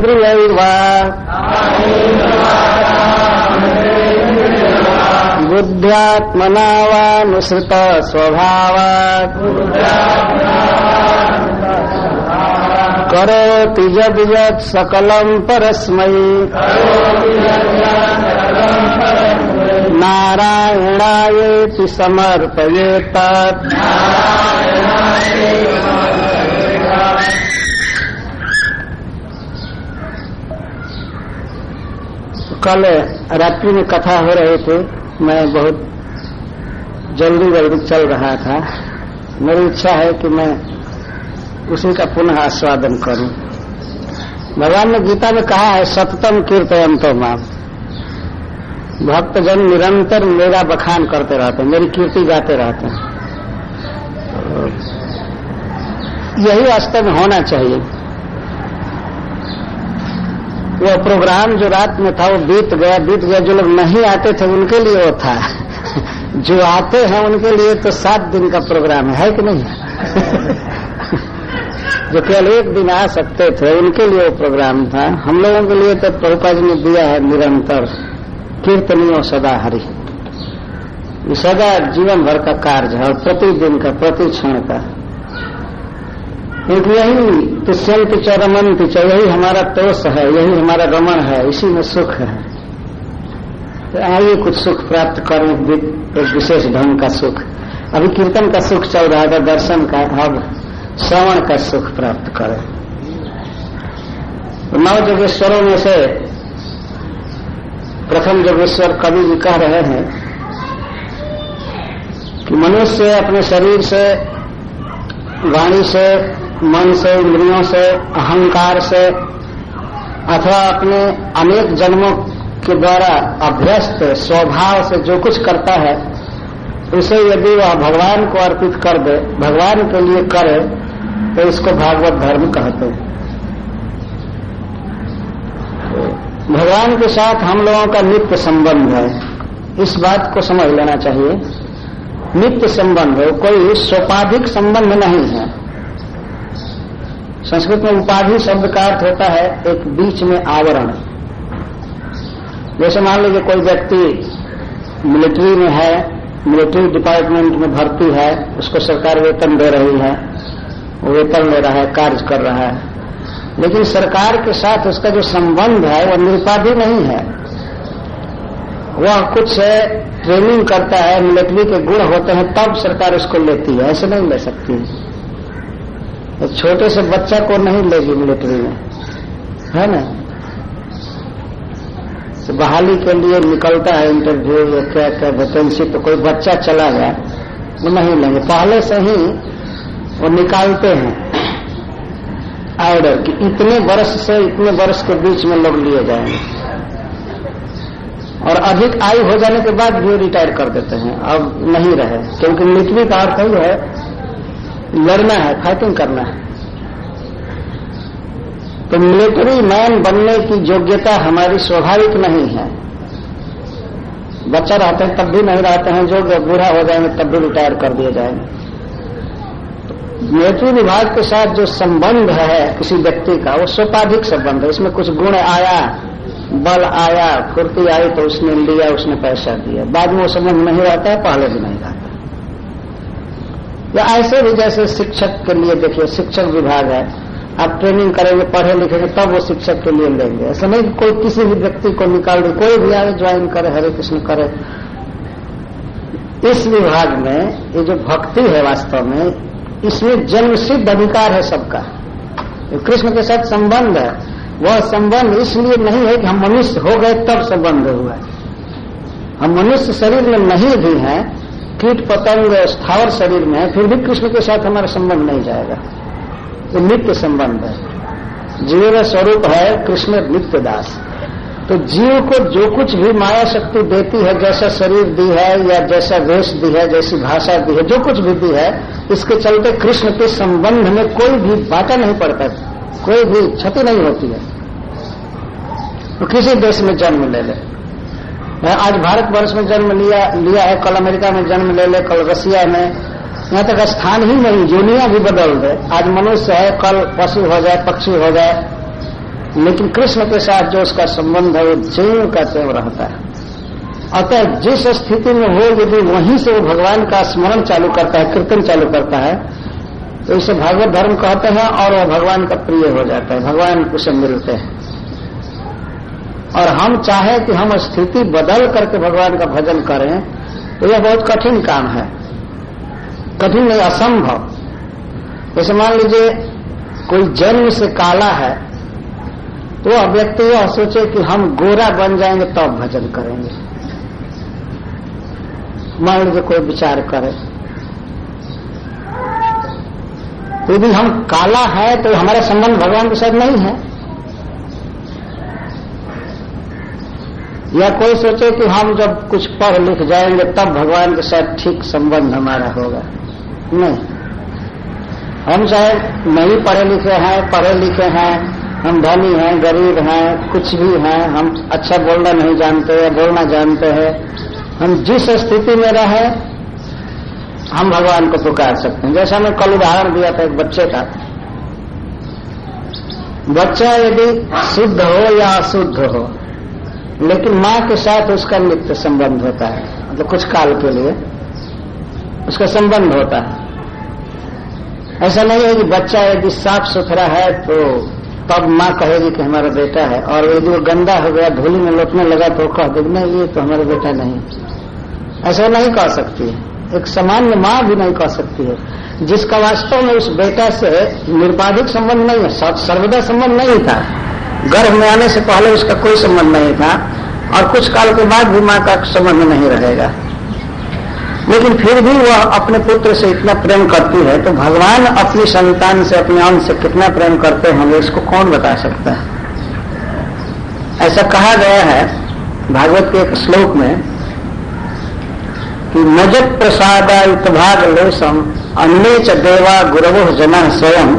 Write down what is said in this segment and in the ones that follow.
बुद्ध्यात्मना वानुसृत स्वभावात् करोति यद् यत् सकलं परस्मै नारायणायेति समर्पयेत्। कल रात्रि में कथा हो रही थी, मैं बहुत जल्दी चल रहा था। मेरी इच्छा है कि मैं उसी का पुनः आस्वादन करूं। भगवान ने गीता में कहा है, सततम कीर्तयन्तो माम्। भक्तजन निरंतर मेरा बखान करते रहते हैं, मेरी कीर्ति गाते रहते हैं। यही वास्तव में होना चाहिए। वो प्रोग्राम जो रात में था वो बीत गया। जो लोग नहीं आते थे उनके लिए वो था। जो आते हैं उनके लिए तो 7 दिन का प्रोग्राम है कि नहीं? जो केवल 1 दिन आ सकते थे उनके लिए वो प्रोग्राम था। हम लोगों के लिए तो प्रभुपाद जी ने दिया है निरंतर कीर्तनियों सदा हरि। ये सदा जीवन भर का कार्य है और प्रतिदिन का, प्रति क्षण का। क्योंकि यही तुष्यंति च रमन्ति च, यही हमारा तोष है, यही हमारा रमण है, इसी में सुख है। तो आइए कुछ सुख प्राप्त करें, एक विशेष ढंग का सुख। अभी कीर्तन का सुख चल रहा था, दर्शन का, अब श्रवण का सुख प्राप्त करें। तो 9 योगेश्वरों में से प्रथम योगेश्वर कवि जी कह रहे हैं कि मनुष्य अपने शरीर से, वाणी से, मन से, इंद्रियों से, अहंकार से अथवा अपने अनेक जन्मों के द्वारा अभ्यस्त स्वभाव से जो कुछ करता है उसे यदि वह भगवान को अर्पित कर दे, भगवान के लिए करे, तो इसको भागवत धर्म कहते हैं। भगवान के साथ हम लोगों का नित्य संबंध है, इस बात को समझ लेना चाहिए। नित्य संबंध है, कोई सोपाधिक संबंध नहीं है। संस्कृत में उपाधि शब्द का अर्थ होता है एक बीच में आवरण। जैसे मान लीजिए कोई व्यक्ति मिलिट्री में है, मिलिट्री डिपार्टमेंट में भर्ती है, उसको सरकार वेतन दे रही है, वो वेतन ले रहा है, कार्य कर रहा है, लेकिन सरकार के साथ उसका जो संबंध है वह निरुपाधि नहीं है। वह कुछ ट्रेनिंग करता है, मिलिट्री के गुण होते हैं, तब सरकार उसको लेती है, ऐसे नहीं ले सकती। एक छोटे से बच्चा को नहीं लेगी मिलिट्री में, है ना? तो बहाली के लिए निकलता है इंटरव्यू या क्या क्या वैकेंसी, तो कोई बच्चा चला गया वो नहीं लेंगे, पहले से ही वो निकालते हैं ऑर्डर कि इतने वर्ष से इतने वर्ष के बीच में लोग लिए जाएंगे, और अधिक आयु हो जाने के बाद भी रिटायर कर देते हैं, अब नहीं रहे। क्योंकि मिलिट्री का अर्थ ही है लड़ना है, फाइटिंग करना है। तो मिलिट्री मैन बनने की योग्यता हमारी स्वाभाविक नहीं है। बच्चा रहते हैं तब भी नहीं रहते हैं, जो बूढ़ा हो जाएंगे तब भी रिटायर कर दिए जाएंगे। मिलिट्री विभाग के साथ जो संबंध है किसी व्यक्ति का, वो सोपाधिक संबंध है। इसमें कुछ गुण आया, बल आया, फुर्ती आई तो उसने लिया, उसने पैसा दिया, बाद में वो संबंध नहीं रहता है, पहले भी नहीं रहता। या ऐसे भी जैसे शिक्षक के लिए देखिए, शिक्षक विभाग है, आप ट्रेनिंग करेंगे, पढ़े लिखेंगे, तब वो शिक्षक के लिए लेंगे। ऐसा नहीं कि कोई किसी भी व्यक्ति को निकाल दे, कोई भी आगे ज्वाइन करे, हरे कृष्ण करे। इस विभाग में ये जो भक्ति है वास्तव में, इसमें जन्म सिद्ध अधिकार है सबका। कृष्ण के साथ संबंध है, वह संबंध इसलिए नहीं है कि हम मनुष्य हो गए तब संबंध हुआ है। हम मनुष्य शरीर में नहीं भी हैं, कीट पतंग स्थावर शरीर में है, फिर भी कृष्ण के साथ हमारा संबंध नहीं जाएगा। ये नित्य संबंध है। जीव का स्वरूप है कृष्ण नित्य दास। तो जीव को जो कुछ भी माया शक्ति देती है, जैसा शरीर दी है या जैसा वेश दी है, जैसी भाषा दी है, जो कुछ भी दी है, इसके चलते कृष्ण के संबंध में कोई भी बाटा नहीं पड़ता, कोई भी क्षति नहीं होती है। तो किसी देश में जन्म ले ले, आज भारतवर्ष में जन्म लिया है, कल अमेरिका में जन्म ले ले, कल रसिया में, यहाँ तक स्थान ही नहीं, दुनिया भी बदल दे। आज मनुष्य है, कल पशु हो जाए, पक्षी हो जाए, लेकिन कृष्ण के साथ जो उसका संबंध है वो ज्यों का त्यों रहता है। अतः जिस स्थिति में हो यदि वहीं से वो भगवान का स्मरण चालू करता है, कीर्तन चालू करता है, तो इसे भागवत धर्म कहते हैं और वह भगवान का प्रिय हो जाता है, भगवान उसे मिलते हैं। और हम चाहे कि हम स्थिति बदल करके भगवान का भजन करें तो यह बहुत कठिन काम है, कठिन नहीं, असंभव। जैसे मान लीजिए कोई जन्म से काला है तो वह व्यक्ति यह सोचे कि हम गोरा बन जाएंगे तब भजन करेंगे। मान लीजिए कोई विचार करे, तो यदि हम काला है तो हमारा संबंध भगवान के साथ नहीं है। या कोई सोचे कि हम जब कुछ पढ़ लिख जाएंगे तब भगवान के साथ ठीक संबंध हमारा होगा, नहीं। हम चाहे नहीं पढ़े लिखे हैं, पढ़े लिखे हैं, हम धनी हैं, गरीब हैं, कुछ भी हैं, हम अच्छा बोलना नहीं जानते या बोलना जानते हैं, हम जिस स्थिति में रहे हम भगवान को पुकार सकते हैं। जैसा मैं कल उदाहरण दिया था एक बच्चे का। बच्चा यदि शुद्ध हो या अशुद्ध हो, लेकिन माँ के साथ उसका नित्य संबंध होता है, मतलब कुछ काल के लिए उसका संबंध होता है। ऐसा नहीं है कि बच्चा यदि साफ सुथरा है तो तब माँ कहेगी कि हमारा बेटा है, और यदि वो गंदा हो गया, धूली में लौटने लगा तो कह देगी नहीं ये तो हमारा बेटा नहीं। ऐसा नहीं कह सकती है, एक सामान्य माँ भी नहीं कह सकती है, जिसका वास्तव में उस बेटा से निरुपाधिक संबंध नहीं है, सर्वदा संबंध नहीं था। गर्भ में आने से पहले उसका कोई संबंध नहीं था और कुछ काल के बाद भी माँ का संबंध नहीं रहेगा, लेकिन फिर भी वह अपने पुत्र से इतना प्रेम करती है। तो भगवान अपनी संतान से, अपने अंश से कितना प्रेम करते होंगे इसको कौन बता सकता है। ऐसा कहा गया है भागवत के एक श्लोक में कि नजत प्रसादायुत भाग लेशम अन्ये च देवा गुरवो जना स्वयं।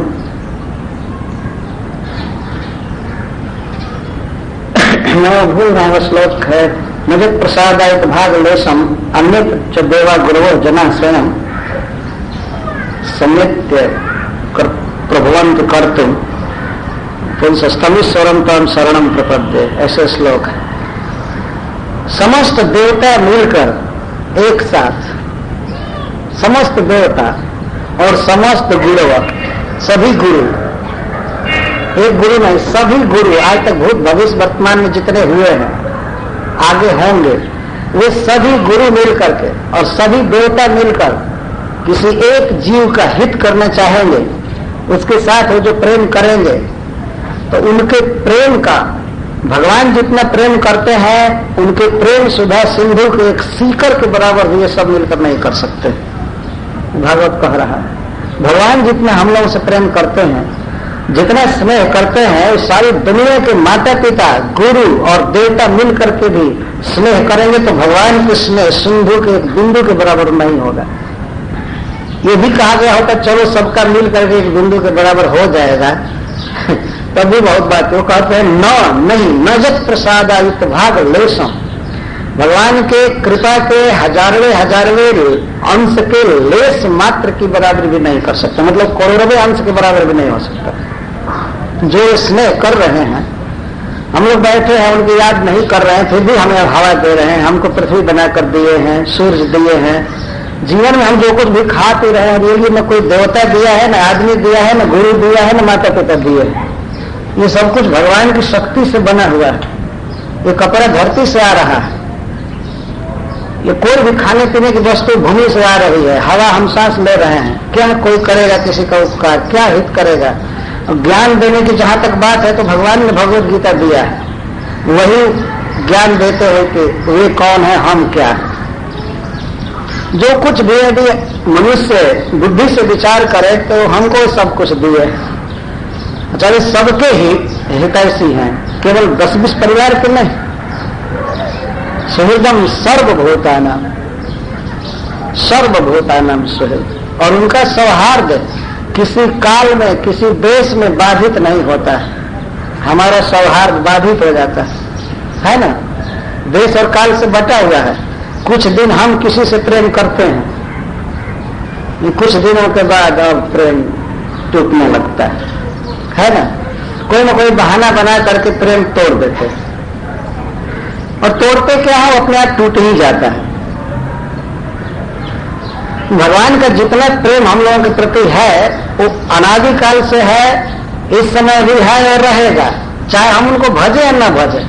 मैं भूल रहा हूँ श्लोक है, नजत प्रसादायुत भाग लेशम अन्य च देवा गुरवो जना स्वयं समित्य प्रभुवंत कर्तुम पुंसस्तमीश्वरम तम शरणम प्रपद्ये, ऐसे श्लोक है। समस्त देवता मिलकर एक साथ, समस्त देवता और समस्त गुरु, सभी गुरु, एक गुरु नहीं सभी गुरु, आज तक भूत भविष्य वर्तमान में जितने हुए हैं आगे होंगे, वे सभी गुरु मिलकर के और सभी देवता मिलकर किसी एक जीव का हित करना चाहेंगे, उसके साथ वो जो प्रेम करेंगे, तो उनके प्रेम का भगवान जितना प्रेम करते हैं उनके प्रेम सुधा सिंधु के एक सीकर के बराबर भी ये सब मिलकर नहीं कर सकते। भागवत कह रहा है भगवान जितना हम लोगों से प्रेम करते हैं, जितना स्नेह करते हैं, सारी दुनिया के माता पिता, गुरु और देवता मिल करके भी स्नेह करेंगे तो भगवान के स्नेह सिंधु के एक बिंदु के बराबर नहीं होगा। ये भी कहा गया होता चलो सबका मिल करके एक बिंदु के बराबर हो जाएगा तब भी बहुत बात है। वो कहते हैं नहीं नजत प्रसादायुत भाग लेशम, भगवान के कृपा के हजारवें अंश के लेस मात्र की बराबरी भी नहीं कर सकता, मतलब करोड़वें अंश के बराबर भी नहीं हो सकता। जो स्नेह कर रहे हैं, हम लोग बैठे हैं उनकी याद नहीं कर रहे हैं, फिर भी हमें हवा दे रहे हैं, हमको पृथ्वी बनाकर दिए हैं, सूर्य दिए हैं, जीवन में हम जो कुछ भी खा पी रहे हैं, ये न कोई देवता दिया है, न आदमी दिया है, न गुरु दिया है, न माता पिता दिए है। ये सब कुछ भगवान की शक्ति से बना हुआ है। ये कपड़ा धरती से आ रहा है, ये कोई भी खाने पीने की वस्तु भूमि से आ रही है, हवा हम सांस ले रहे हैं। क्या कोई करेगा किसी का उपकार, क्या हित करेगा। ज्ञान देने की जहां तक बात है तो भगवान ने भगवत गीता दिया है, वही ज्ञान देते हो कि वे कौन है, हम क्या है। जो कुछ भी यदि मनुष्य बुद्धि से विचार करे तो हमको सब कुछ दिए, चाहे सबके ही हितैषी हैं, केवल 10-20 परिवार के नहीं। सुहृदम सर्वभूतानाम सुहृद, और उनका सौहार्द किसी काल में किसी देश में बाधित नहीं होता है। हमारा सौहार्द बाधित हो जाता है ना, देश और काल से बटा हुआ है। कुछ दिन हम किसी से प्रेम करते हैं, कुछ दिनों के बाद अब प्रेम टूटने लगता है ना। कोई ना कोई बहाना बना करके प्रेम तोड़ देते, और तोड़ते क्या है, अपने आप टूट ही जाता है। भगवान का जितना प्रेम हम लोगों के प्रति है वो अनादिकाल से है, इस समय भी है और रहेगा, चाहे हम उनको भजे या न भजे।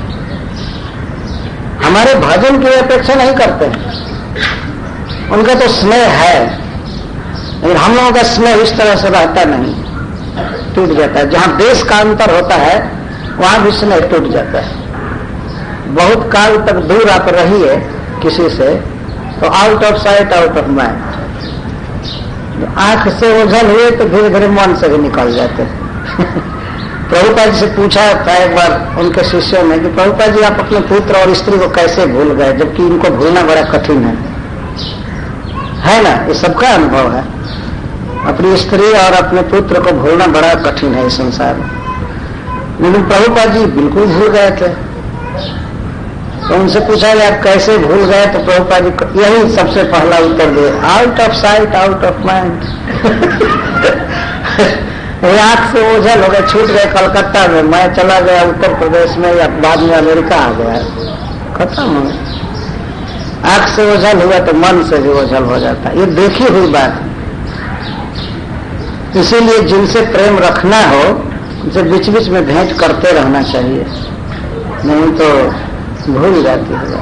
हमारे भजन की अपेक्षा नहीं करते हैं, उनका तो स्नेह है, लेकिन हम लोगों का स्नेह इस तरह से रहता नहीं, टूट जाता है। जहां देश का अंतर होता है वहां भी स्नेह टूट जाता है। बहुत काल तक दूर आप रहिए किसी से तो out of sight out of mind, आंख से ओझल हुए तो धीरे धीरे मन से भी निकल जाते हैं। प्रभुपाद जी से पूछा था एक बार उनके शिष्यों ने कि प्रभुपाद जी आप अपने पुत्र और स्त्री को कैसे भूल गए, जबकि इनको भूलना बड़ा कठिन है ना? ये सबका अनुभव है, अपनी स्त्री और अपने पुत्र को भूलना बड़ा कठिन है इस संसार में। लेकिन प्रभुपाद जी बिल्कुल भूल गए थे। तो उनसे पूछा कि आप कैसे भूल गए, तो प्रभुपाद जी यही सबसे पहला उत्तर दिए, out of sight out of mind. आंख से ओझल हो गए, छूट गए कलकत्ता में, मैं चला गया उत्तर प्रदेश में या बाद में अमेरिका आ गया, खत्म हो गया। आंख से ओझल हुआ तो मन से भी ओझल हो जाता है, ये देखी हुई बात है। इसीलिए जिनसे प्रेम रखना हो उनसे बीच बीच में भेंट करते रहना चाहिए, नहीं तो भूल जाती है।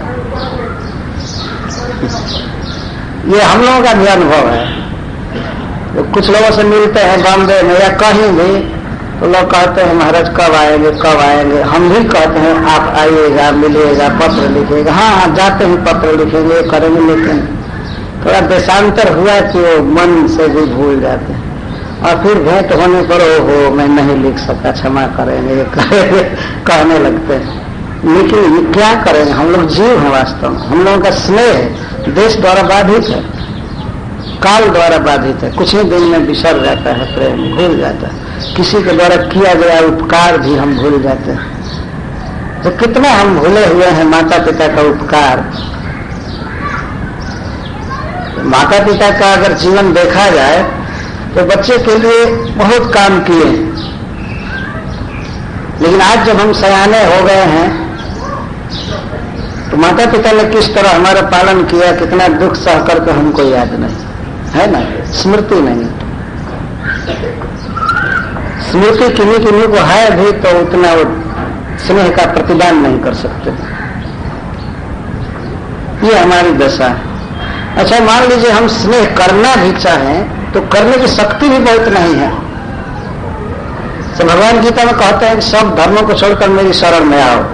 ये हम लोगों का भी अनुभव है। तो कुछ लोगों से मिलते हैं बॉम्बे में या कहीं भी, तो लोग कहते हैं महाराज कब आएंगे कब आएंगे। हम भी कहते हैं आप आइएगा, मिलिएगा, पत्र लिखिएगा। हाँ जाते हैं पत्र लिखेंगे करेंगे, लेकिन थोड़ा देशांतर हुआ कि वो मन से भी भूल जाते हैं, और फिर भेंट होने पर ओहो मैं नहीं लिख सका, क्षमा करेंगे कहने लगते हैं। लेकिन ये क्या करेंगे, हम लोग जीव हैं वास्तव में। हम लोगों का स्नेह देश द्वारा बाधित है, काल द्वारा बाधित है, कुछ ही दिन में बिसर जाता है, प्रेम भूल जाता है। किसी के द्वारा किया गया उपकार भी हम भूल जाते हैं। तो कितना हम भूले हुए हैं माता पिता का उपकार। माता पिता का अगर जीवन देखा जाए तो बच्चे के लिए बहुत काम किए, लेकिन आज जब हम सयाने हो गए हैं तो माता पिता ने किस तरह हमारा पालन किया, कितना दुख सह करके हमको याद नहीं है ना, स्मृति नहीं। स्मृति किन्हीं को है भी तो उतना वो स्नेह का प्रतिदान नहीं कर सकते। ये हमारी दशा है। अच्छा मान लीजिए हम स्नेह करना भी चाहें तो करने की शक्ति भी बहुत नहीं है। तो भगवान गीता में कहते हैं कि सब धर्मों को छोड़कर मेरी शरण में आओ,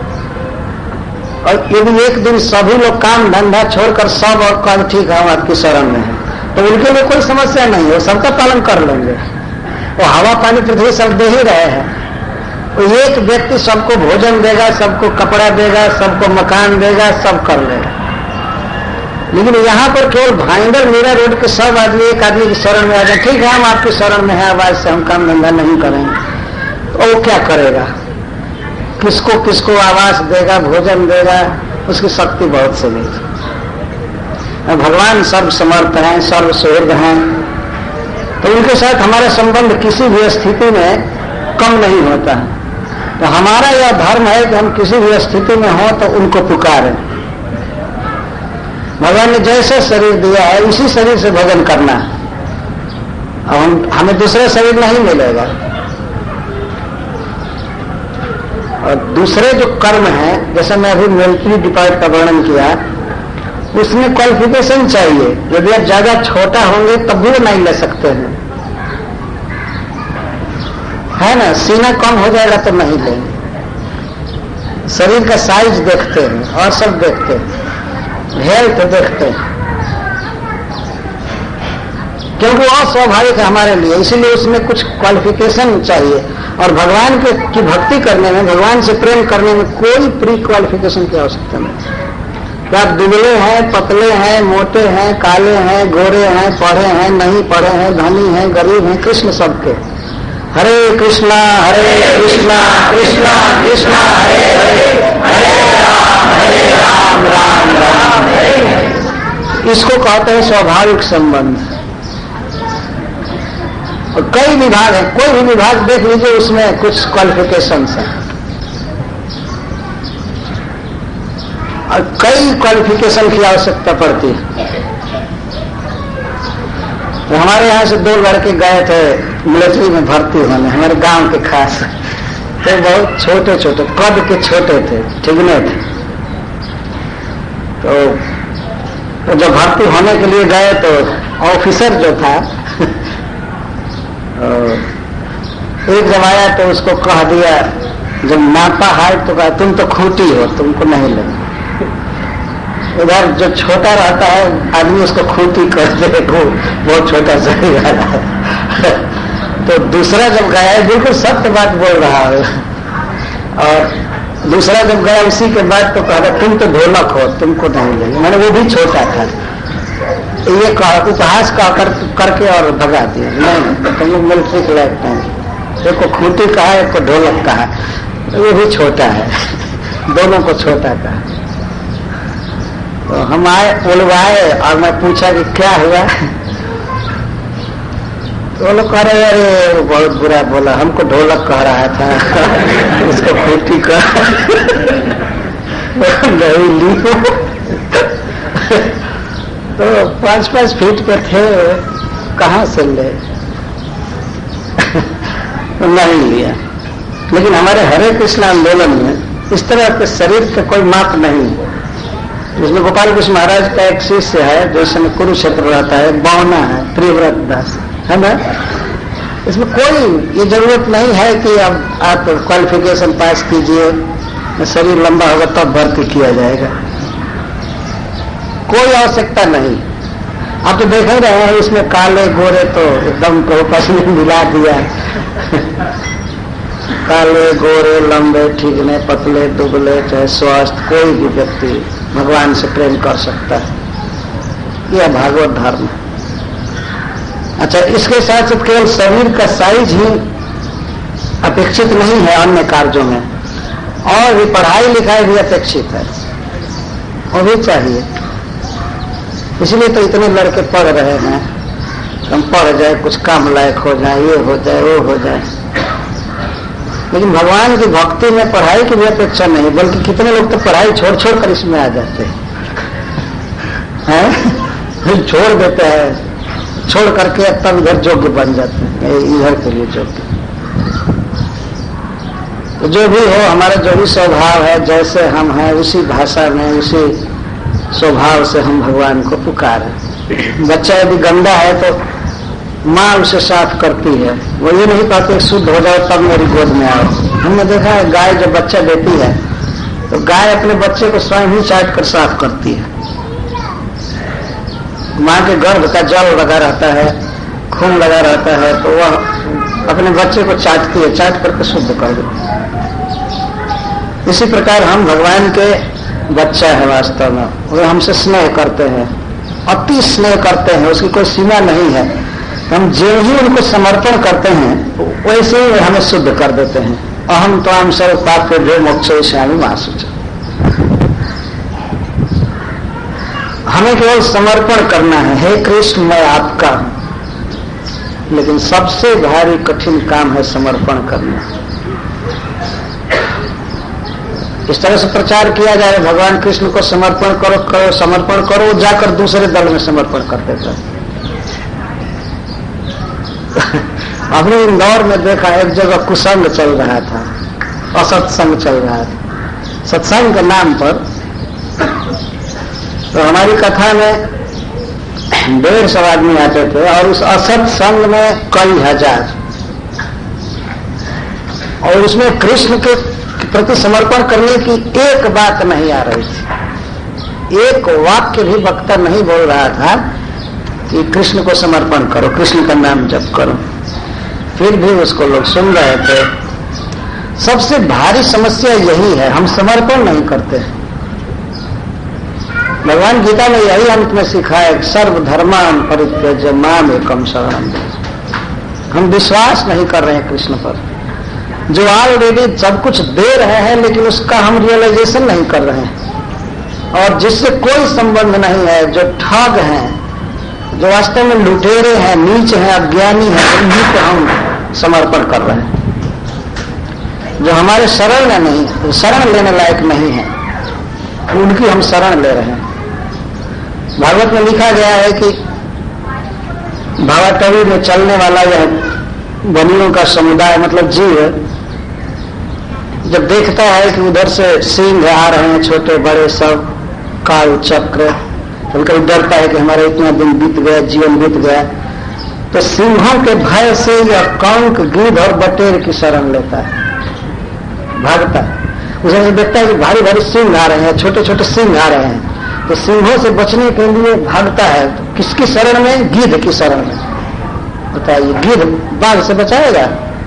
और यदि एक दिन सभी लोग काम धंधा छोड़कर सब और कल ठीक है हम आपकी शरण में है, तो उनके लिए कोई समस्या नहीं है, सबका पालन कर लेंगे। वो हवा पानी पृथ्वी सब दे ही रहे हैं। वो एक व्यक्ति सबको भोजन देगा, सबको कपड़ा देगा, सबको मकान देगा, सब कर लेगा। लेकिन यहाँ पर केवल भाईंदर मीरा रोड के सब आदमी एक आदमी की शरण में आ जाए, ठीक है हम आपकी शरण में है, अब आज से हम काम धंधा नहीं करेंगे, तो वो क्या करेगा, किसको किसको आवास देगा, भोजन देगा, उसकी शक्ति बहुत सीमित। भगवान सर्व समर्थ हैं, सर्व सुहृद हैं, तो उनके साथ हमारा संबंध किसी भी स्थिति में कम नहीं होता है। तो हमारा यह धर्म है कि हम किसी भी स्थिति में हो तो उनको पुकारें। भगवान ने जैसे शरीर दिया है इसी शरीर से भजन करना है, और हमें दूसरा शरीर नहीं मिलेगा। और दूसरे जो कर्म हैं, जैसे मैं अभी मिलिट्री डिपार्ट का वर्णन किया, उसमें क्वालिफिकेशन चाहिए। यदि आप ज्यादा छोटा होंगे तब भी वो नहीं ले सकते हैं, है ना। सीना कम हो जाएगा तो नहीं लेंगे। शरीर का साइज देखते हैं और सब देखते हैं, हेल्थ देखते हैं, क्योंकि वो स्वाभाविक है हमारे लिए, इसीलिए उसमें कुछ क्वालिफिकेशन चाहिए। और भगवान की भक्ति करने में, भगवान से प्रेम करने में कोई प्री क्वालिफिकेशन की आवश्यकता नहीं। क्या आप दुबले हैं, पतले हैं, मोटे हैं, काले हैं, गोरे हैं, पढ़े हैं, नहीं पढ़े हैं, धनी हैं, गरीब हैं, कृष्ण सबके। हरे कृष्णा कृष्णा कृष्णा हरे हरे, हरे राम राम राम हरे। इसको कहते हैं स्वाभाविक संबंध। तो कई विभाग है, कोई भी विभाग देख लीजिए उसमें कुछ क्वालिफिकेशंस हैं और कई क्वालिफिकेशन की आवश्यकता पड़ती है। तो हमारे यहाँ से 2 लड़के गए थे मिलिट्री में भर्ती होने, हमारे गांव के खास, तो बहुत छोटे छोटे कद के छोटे थे, ठिगने थे। तो जब भर्ती होने के लिए गए तो ऑफिसर जो था एक जब आया तो उसको कह दिया, जब नापा हाइट तो कहा तुम तो खूंटी हो, तुमको नहीं लगे। उधर जो छोटा रहता है आदमी उसको खूंटी कर दे, वो बहुत छोटा सही वाला है। तो दूसरा जब गया, बिल्कुल सत्य बात बोल रहा है, और दूसरा जब गया उसी के बाद तो कहा तुम तो ढोलक हो, तुमको नहीं लगे। मैंने वो भी छोटा था, ये उपहास करके और भगा दिया। नहीं, तुम लोग मिलिट्री के लायक नहीं, एक को खूंटी कहा, एक को ढोलक कहा, वो भी छोटा है, दोनों को छोटा कहा। तो हम आए, वो लोग आए और मैं पूछा कि क्या हुआ, तो वो लोग कह रहे अरे वो बहुत बुरा बोला, हमको ढोलक कह रहा था, उसको खूंटी कहा, नहीं ली। तो 5-5 फीट के थे, कहाँ से ले, तो नहीं लिया। लेकिन हमारे हरे कृष्ण आंदोलन में इस तरह के शरीर का कोई माप नहीं। इसमें गोपाल कृष्ण महाराज का एक शिष्य है जो इस समय कुरुक्षेत्र रहता है, बौना है, प्रियव्रत दास है ना। इसमें कोई ये जरूरत नहीं है कि अब आप क्वालिफिकेशन पास कीजिए, शरीर लंबा होगा तब भर्ती किया जाएगा, कोई आवश्यकता नहीं। आप तो देख ही रहे हैं, इसमें काले गोरे तो एकदम प्रभुपाद ने मिला दिया। काले गोरे लंबे ठीकने पतले दुबले चाहे स्वस्थ, कोई भी व्यक्ति भगवान से प्रेम कर सकता है। यह भागवत धर्म है। अच्छा, इसके साथ साथ केवल शरीर का साइज ही अपेक्षित नहीं है अन्य कार्यों में, और भी पढ़ाई लिखाई भी अपेक्षित है, वो भी चाहिए। इसलिए तो इतने लड़के पढ़ रहे हैं, हम पढ़ जाए, कुछ काम लायक हो जाए, ये हो जाए, वो हो जाए। लेकिन भगवान की भक्ति में पढ़ाई की भी अपेक्षा नहीं, बल्कि कितने लोग तो पढ़ाई छोड़ छोड़ कर इसमें आ जाते हैं, छोड़ देते हैं, छोड़ करके तब इधर योग्य बन जाते हैं, इधर के लिए योग्य। तो जो भी हो, हमारा जो भी स्वभाव है, जैसे हम हैं उसी भाषा में, उसी स्वभाव से हम भगवान को पुकारें। बच्चा यदि गंदा है तो माँ उसे साफ करती है, वो ये नहीं कहते शुद्ध हो जाओ तब मेरी गोद में आओ। हमने देखा है गाय जब बच्चा देती है तो गाय अपने बच्चे को स्वयं ही चाट कर साफ करती है। माँ के गर्भ का जल लगा रहता है, खून लगा रहता है, तो वह अपने बच्चे को चाटती है, चाट करके शुद्ध कर देती है। इसी प्रकार हम भगवान के बच्चा है वास्तव में, वो हमसे स्नेह करते हैं, अति स्नेह करते हैं, उसकी कोई सीमा नहीं है। हम जो ही उनको समर्पण करते हैं वैसे ही हमें शुद्ध कर देते हैं। अहम त्वाम सर्व पापेभ्यो मोक्षयिष्यामि मा शुचः। हमें केवल समर्पण करना है, हे कृष्ण मैं आपका हूं। लेकिन सबसे भारी कठिन काम है समर्पण करना। इस तरह से प्रचार किया जाए भगवान कृष्ण को समर्पण करो, करो समर्पण करो, जाकर दूसरे दल में समर्पण कर देता है। हमने इंदौर में देखा, एक जगह कुसंग चल रहा था, असत्संग चल रहा था, सत्संग के नाम पर। तो हमारी कथा में 150 आदमी आते थे और उस असत्संग में कई हजार, और उसमें कृष्ण के प्रति समर्पण करने की एक बात नहीं आ रही थी। एक वाक्य भी वक्ता नहीं बोल रहा था कि कृष्ण को समर्पण करो, कृष्ण का नाम जप करो। फिर भी उसको लोग सुन रहे थे। सबसे भारी समस्या यही है, हम समर्पण नहीं करते। भगवान गीता ने यही अंत में सिखाया, सर्वधर्मान् परित्यज्य माम एकम शरणं व्रज। हम विश्वास नहीं कर रहे हैं कृष्ण पर, जो ऑलरेडी सब कुछ दे रहे हैं, लेकिन उसका हम रियलाइजेशन नहीं कर रहे हैं। और जिससे कोई संबंध नहीं है, जो ठग हैं, जो वास्तव में लुटेरे हैं, नीच हैं, अज्ञानी हैं, उन्हीं को हम समर्पण कर रहे हैं। जो हमारे शरण में नहीं है, शरण लेने लायक नहीं है, उनकी हम शरण ले रहे हैं। भागवत में लिखा गया है कि भावाटवी में चलने वाला यह बनियों का समुदाय मतलब जीव जब देखता है कि उधर से सिंह आ रहे हैं, छोटे बड़े सब, काल चक्र, तो कभी डरता है कि हमारा इतना दिन बीत गया, जीवन बीत गया, तो सिंहों के भय से यह कंक, गिद्ध और बटेर की शरण लेता है, भागता है। उसे देखता है कि भारी भारी सिंह आ रहे हैं, छोटे छोटे सिंह आ रहे हैं, तो सिंहों से बचने के लिए भागता है। तो किसकी शरण में? गिद्ध की शरण में। बताइए, गिद्ध बाघ से बचाएगा?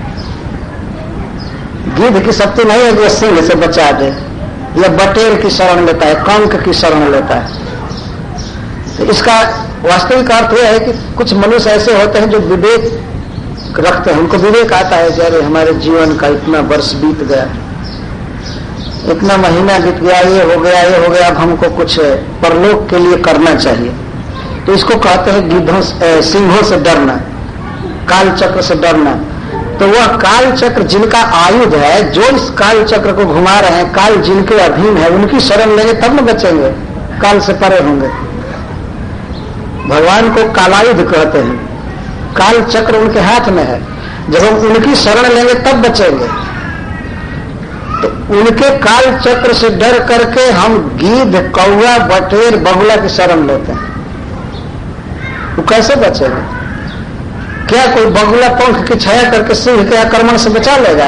गिद्ध की शक्ति नहीं है कि सिंह से बचा दे। यह बटेर की शरण लेता है, कंक की शरण लेता है। तो इसका वास्तविक अर्थ यह है कि कुछ मनुष्य ऐसे होते हैं जो विवेक रखते हैं, उनको विवेक आता है कि अरे हमारे जीवन का इतना वर्ष बीत गया, इतना महीना बीत गया, ये हो गया, ये हो गया, अब हमको कुछ परलोक के लिए करना चाहिए। तो इसको कहते हैं गिद्धों, सिंहों से डरना, काल चक्र से डरना। तो वह काल चक्र जिनका आयुध है, जो इस काल चक्र को घुमा रहे हैं, काल जिनके अधीन है, उनकी शरण लेंगे तब न बचेंगे, काल से परे होंगे। भगवान को कालायुध कहते हैं, काल चक्र उनके हाथ में है, जब हम उनकी शरण लेंगे तब बचेंगे। तो उनके काल चक्र से डर करके हम गिद्ध, कौवा, बटेर, बगुला की शरण लेते हैं। वो कैसे बचेगा? क्या कोई बगुला पंख की छाया करके सिंह के आक्रमण से बचा लेगा?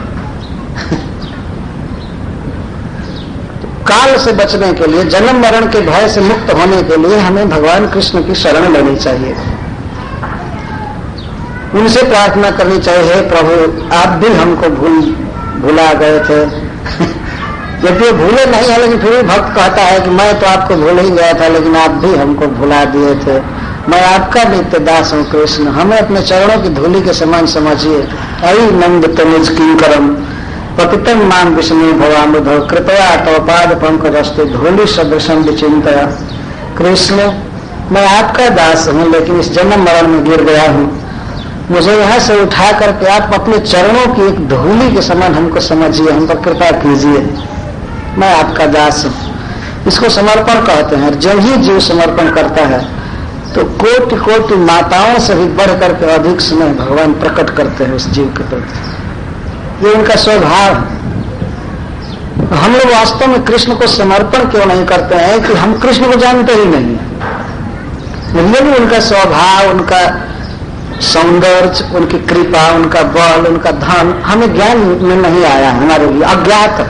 काल से बचने के लिए, जन्म मरण के भय से मुक्त होने के लिए हमें भगवान कृष्ण की शरण लेनी चाहिए। उनसे प्रार्थना करनी चाहिए, हे प्रभु आप भी हमको भुला गए थे। यदि भूले नहीं है, लेकिन फिर भी भक्त कहता है कि मैं तो आपको भूल ही गया था, लेकिन आप भी हमको भुला दिए थे। मैं आपका नित्य दास हूँ कृष्ण, हमें अपने चरणों की धूलि के समान समझिए। अयि नंद तनुज किंकरम पतितम माम विष्णु भवानुभव कृपया तव पाद पंकजस्ते धूलि सदृशम विचिंतया। कृष्ण मैं आपका दास हूँ, लेकिन इस जन्म मरण में गिर गया हूँ, मुझे यहाँ से उठा करके आप अपने चरणों की एक धूलि के समान हमको समझिए, हम पर कृपा कीजिए, मैं आपका दास हूँ। इसको समर्पण कहते हैं। जब ही जीव समर्पण करता है तो कोटि कोटि माताओं से भी बढ़ करके अधिक स्नेह भगवान प्रकट करते हैं उस जीव के प्रति। ये उनका स्वभाव है। हम लोग वास्तव में कृष्ण को समर्पण क्यों नहीं करते हैं कि हम कृष्ण को जानते ही नहीं है। ये भी उनका स्वभाव, उनका सौंदर्य, उनकी कृपा, उनका बल, उनका धन हमें ज्ञान में नहीं आया, हमारे लिए अज्ञात।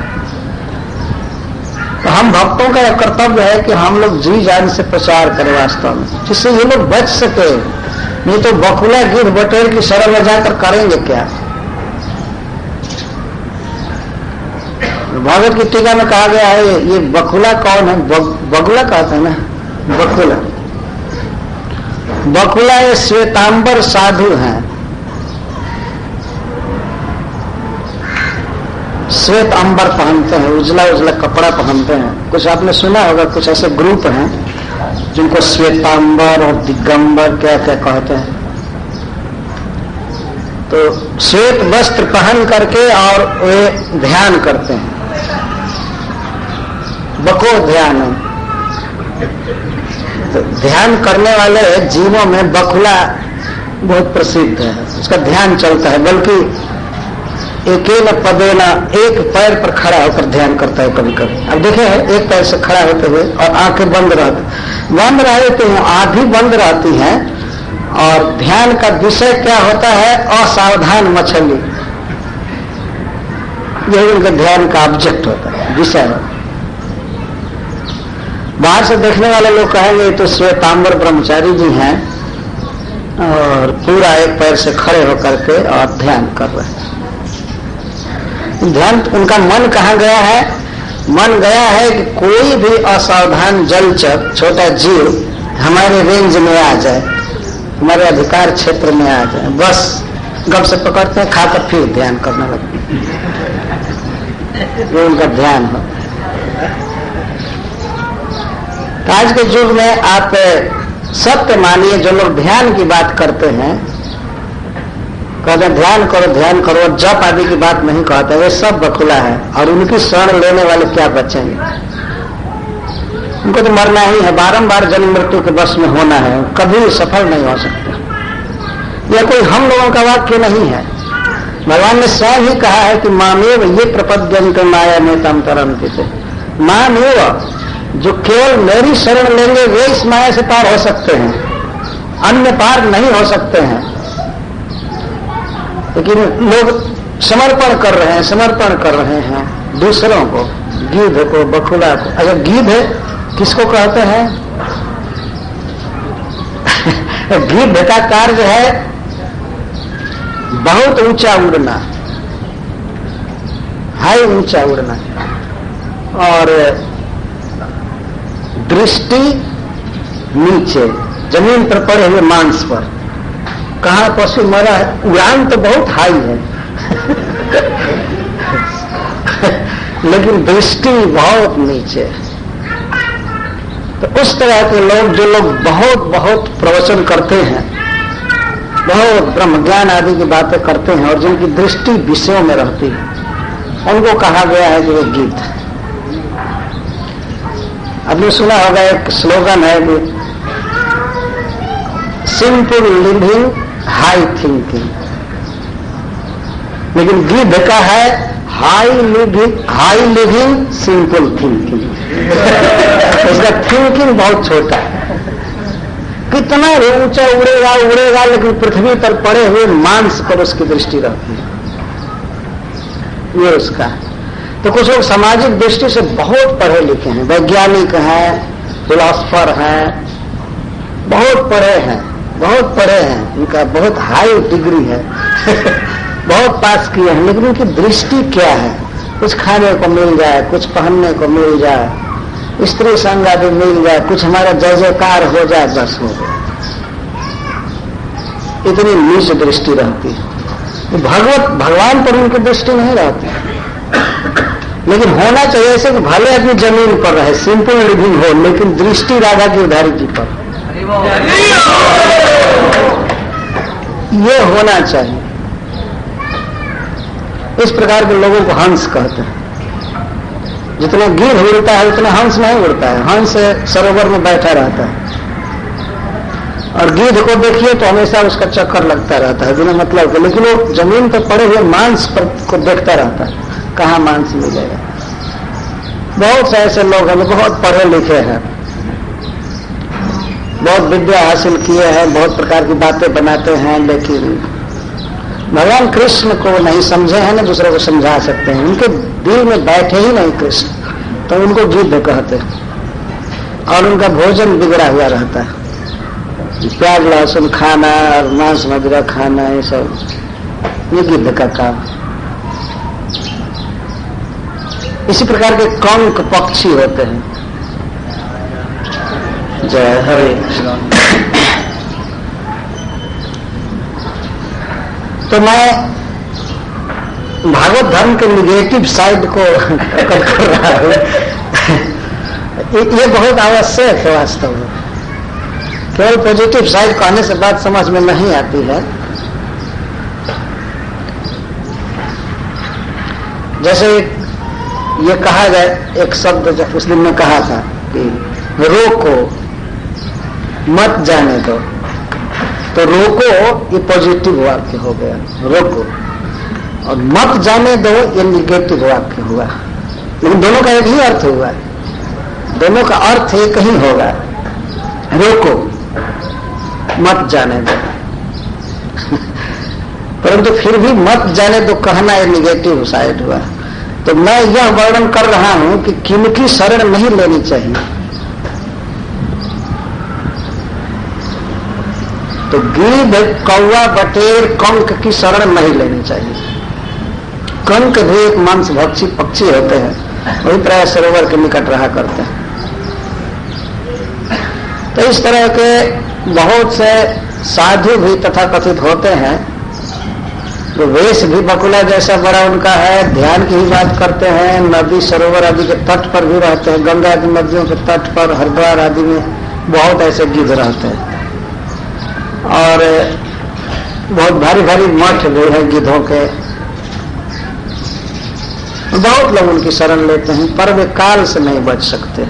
तो हम भक्तों का यह कर्तव्य है कि हम लोग जी जान से प्रचार करें वास्तव में, जिससे ये लोग बच सके। नहीं तो बकुला, गिद्ध, बटेर की शरण में जाकर करेंगे क्या? भागवत की टीका में कहा गया है ये बकुला कौन है? बगुला कहते हैं ना, बकुला। बकुला ये श्वेतांबर साधु हैं, श्वेत अंबर पहनते हैं, उजला उजला कपड़ा पहनते हैं। कुछ आपने सुना होगा, कुछ ऐसे ग्रुप हैं जिनको श्वेतांबर और दिगंबर क्या क्या कहते हैं। तो श्वेत वस्त्र पहन करके और वे ध्यान करते हैं, बको ध्यान है। तो ध्यान करने वाले जीवों में बकुला बहुत प्रसिद्ध है, उसका ध्यान चलता है, बल्कि एकेला पदेला, एक पैर पर खड़ा होकर ध्यान करता है कभी कभी। अब देखे एक पैर से खड़ा होते हुए और आंखें बंद रहते हैं, आधी बंद रहती हैं, और ध्यान का विषय क्या होता है? असावधान मछली। यही उनके ध्यान का ऑब्जेक्ट होता है, विषय। बाहर से देखने वाले लोग कहेंगे तो श्वेतांबर ब्रह्मचारी जी हैं और पूरा एक पैर से खड़े होकर के और ध्यान कर रहे हैं। ध्यान, उनका मन कहाँ गया है? मन गया है कि कोई भी असावधान जलचर, छोटा जीव हमारे रेंज में आ जाए, हमारे अधिकार क्षेत्र में आ जाए, बस गप से पकड़ते हैं, खाकर फिर ध्यान करने लगते हैं। ये उनका ध्यान है। आज के युग में आप सत्य मानिए, जो लोग ध्यान की बात करते हैं, कहते हैं ध्यान करो, जप आदि की बात नहीं कहते, वे सब बकुला है। और उनकी शरण लेने वाले क्या बचेंगे? उनको तो मरना ही है, बारंबार जन्म मृत्यु के वश में होना है, कभी सफल नहीं हो सकते। यह कोई हम लोगों का वाक्य नहीं है, भगवान ने स्वयं ही कहा है कि मामेव ये प्रपद्यन्ते माया में तम तरन्ति थे। मामेव, जो केवल मेरी शरण लेंगे वे इस माया से पार हो सकते हैं, अन्य पार नहीं हो सकते हैं। लेकिन लोग समर्पण कर रहे हैं दूसरों को, गिद्ध को, बकुला को। अच्छा, गिद्ध किसको कहते हैं? गिद्ध का कार्य है बहुत ऊंचा उड़ना, हाई ऊंचा उड़ना, और दृष्टि नीचे जमीन पर पड़े हुए मांस पर। कहाँ पशु मरा है, उड़ान तो बहुत हाई है लेकिन दृष्टि बहुत नीचे। तो उस तरह के लोग, जो लोग बहुत बहुत प्रवचन करते हैं, बहुत ब्रह्म ज्ञान आदि की बातें करते हैं, और जिनकी दृष्टि विषयों में रहती है, उनको कहा गया है कि वे गिद्ध। आपने सुना होगा एक स्लोगन है कि सिंपल लिविंग हाई थिंकिंग, लेकिन गिद्ध का है हाई लिविंग सिंपल थिंकिंग। उसका थिंकिंग बहुत छोटा है, कितना ऊंचा उड़ेगा, लेकिन पृथ्वी पर पड़े हुए मांस पर उसकी दृष्टि रहती है, ये उसका। तो कुछ लोग सामाजिक दृष्टि से बहुत पढ़े लिखे हैं, वैज्ञानिक हैं, फिलोसफर हैं, बहुत पढ़े हैं, उनका बहुत हाई डिग्री है बहुत पास किए हैं, लेकिन उनकी दृष्टि क्या है? कुछ खाने को मिल जाए, कुछ पहनने को मिल जाए, स्त्री संग आदि मिल जाए, कुछ हमारा जय जयकार हो जाए, बस हो गया। इतनी नीच दृष्टि रहती है। भगवान पर उनकी दृष्टि नहीं रहती, लेकिन होना चाहिए ऐसे कि भले आदमी जमीन पर रहे, सिंपल लिविंग हो, लेकिन दृष्टि राधा की उधारी जी पर, ये होना चाहिए। इस प्रकार के लोगों को हंस कहते हैं। जितना गिद्ध उड़ता है उतना हंस नहीं उड़ता है, हंस सरोवर में बैठा रहता है, और गिद्ध को देखिए तो हमेशा उसका चक्कर लगता रहता है बिना मतलब के, लेकिन वो जमीन पर पड़े हुए मांस पर को देखता रहता है, कहाँ मांस मिलेगा। बहुत से ऐसे लोग हैं, बहुत पढ़े लिखे हैं, बहुत विद्या हासिल किए हैं, बहुत प्रकार की बातें बनाते हैं, लेकिन भगवान कृष्ण को नहीं समझे हैं, ना दूसरों को समझा सकते हैं। उनके दिल में बैठे ही नहीं कृष्ण, तो उनको गिद्ध कहते हैं। और उनका भोजन बिगड़ा हुआ रहता है, प्याज लहसुन खाना और मांस मदिरा खाना, ये सब ये गिद्ध का काम। इसी प्रकार के कंक पक्षी होते हैं। जय हरे कृष्ण। तो मैं भागवत धर्म के निगेटिव साइड को कर रहा हूं। ये बहुत आवश्यक है वास्तव में। केवल पॉजिटिव साइड कहने से बात समझ में नहीं आती है। जैसे ये कहा जाए, एक शब्द जब उस दिन में कहा था कि रोको मत जाने दो, तो रोको ये पॉजिटिव वाक्य हो गया, रोको। और मत जाने दो ये निगेटिव वाक्य हुआ, लेकिन दोनों का एक ही अर्थ हुआ, दोनों का अर्थ एक ही होगा, रोको मत जाने दो। परंतु फिर भी मत जाने दो कहना ये निगेटिव साइड हुआ। तो मैं यह वर्णन कर रहा हूं कि किनकी शरण नहीं लेनी चाहिए। तो गिद्ध, कौवा, बटेर, कंक की शरण नहीं लेनी चाहिए। कंक भी एक मांस भक्षी पक्षी होते हैं, वही प्राय सरोवर के निकट रहा करते हैं। तो इस तरह के बहुत से साधु भी तथाकथित होते हैं, तो वेश भी बकुला जैसा बड़ा उनका है, ध्यान की ही बात करते हैं, नदी सरोवर आदि के तट पर भी रहते हैं, गंगा आदि नदियों के तट पर, हरिद्वार आदि में बहुत ऐसे गिद्ध रहते हैं और बहुत भारी भारी मठ भी है गिद्धों के। बहुत लोग उनकी शरण लेते हैं पर वे काल से नहीं बच सकते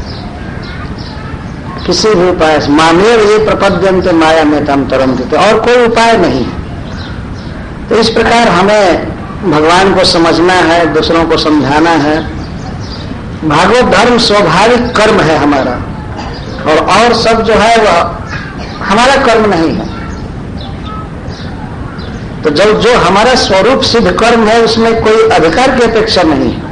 किसी भी उपाय से। मामेव ये प्रपद्यन्ते माया में तम तरन्ते, और कोई उपाय नहीं। तो इस प्रकार हमें भगवान को समझना है, दूसरों को समझाना है। भागवत धर्म स्वाभाविक कर्म है हमारा, और सब जो है वह हमारा कर्म नहीं है। तो जब जो हमारा स्वरूप सिद्ध कर्म है उसमें कोई अधिकार की अपेक्षा नहीं है,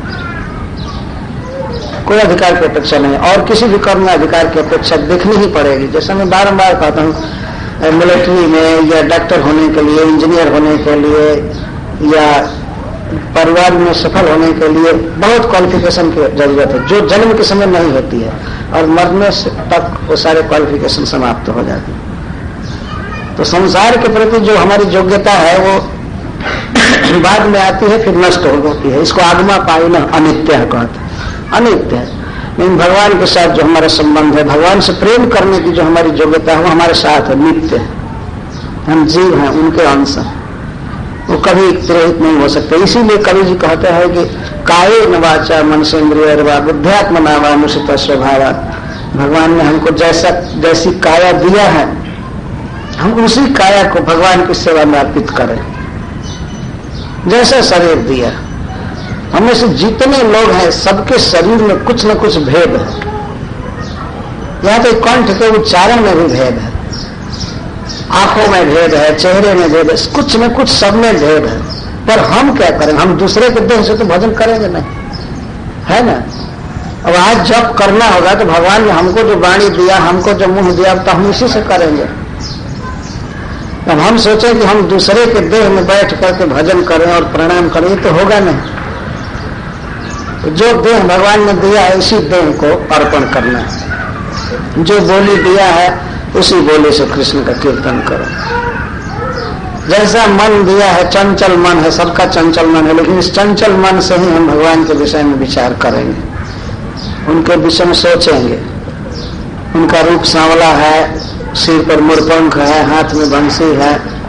कोई अधिकार की अपेक्षा नहीं, और किसी भी कर्म में अधिकार की अपेक्षा दिखनी ही पड़ेगी। जैसा मैं बारंबार कहता हूँ, मिलिट्री में या डॉक्टर होने के लिए, इंजीनियर होने के लिए या परिवार में सफल होने के लिए बहुत क्वालिफिकेशन की जरूरत है, जो जन्म के समय नहीं होती है और मरने तक वो सारे क्वालिफिकेशन समाप्त हो जाते हैं। तो संसार के प्रति जो हमारी योग्यता है वो बाद में आती है, फिर नष्ट हो जाती है। इसको आगमा पाइना अनित्य है कहते हैं, अनित्य है। लेकिन भगवान के साथ जो हमारा संबंध है, भगवान से प्रेम करने की जो हमारी योग्यता है वो हमारे साथ है, नित्य है। हम जीव हैं, उनके अंश हैं, वो कभी तिरोहित नहीं हो सकते। इसीलिए कवि जी कहते हैं कि काये न वाचा मनसेन्द्रिय वा बुद्ध्यात्मना वा अनुसित स्वभाव। भगवान ने हमको जैसी काया दिया है, हम उसी काया को भगवान की सेवा में अर्पित करें। जैसा शरीर दिया, हमें से जितने लोग हैं सबके शरीर में कुछ न कुछ भेद है। यहाँ तो कंठ के उच्चारण में भी भेद है, आंखों में भेद है, चेहरे में भेद है, कुछ न कुछ सब में भेद है। पर हम क्या करें? हम दूसरे के देह से तो भजन करेंगे नहीं, है ना। अब आज जब करना होगा तो भगवान ने हमको जो वाणी दिया, हमको जो मुंह दिया, तो हम इसी से करेंगे। अब हम सोचें कि हम दूसरे के देह में बैठ करके भजन करें और प्रणाम करें, ये तो होगा नहीं। जो देह भगवान ने दिया है उसी देह को अर्पण करना है। जो बोली दिया है उसी बोली से कृष्ण का कीर्तन करो। जैसा मन दिया है, चंचल मन है, सबका चंचल मन है, लेकिन इस चंचल मन से ही हम भगवान के विषय में विचार करेंगे, उनके विषय में सोचेंगे। उनका रूप सांवला है, सिर पर मुरपंख है, हाथ में बंसी है।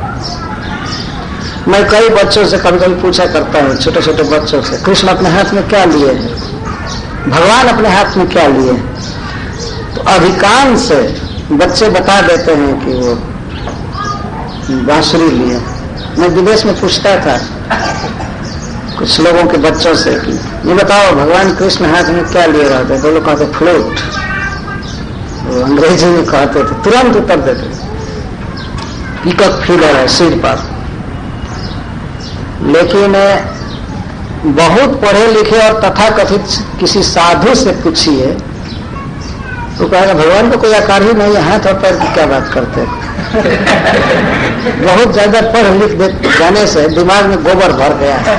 मैं कई बच्चों से कभी कभी पूछा करता हूँ, छोटे छोटे बच्चों से, कृष्ण अपने हाथ में क्या लिए हैं, भगवान अपने हाथ में क्या लिए? तो अधिकांश बच्चे बता देते हैं कि वो बांसुरी लिए। मैं विदेश में पूछता था कुछ लोगों के बच्चों से कि ये बताओ भगवान कृष्ण हाथ में क्या लिए रहते? तो लोग कहते फ्लूट। वो अंग्रेजी में कहते थे, तुरंत उत्तर देते, पीकॉक फीलर है सिर पर। लेकिन बहुत पढ़े लिखे और तथाकथित किसी साधु से पूछिए तो कहेगा भगवान को कोई आकार ही नहीं है, हाथ और पैर की क्या बात करते हैं। बहुत ज्यादा पढ़ लिख जाने से दिमाग में गोबर भर गया है।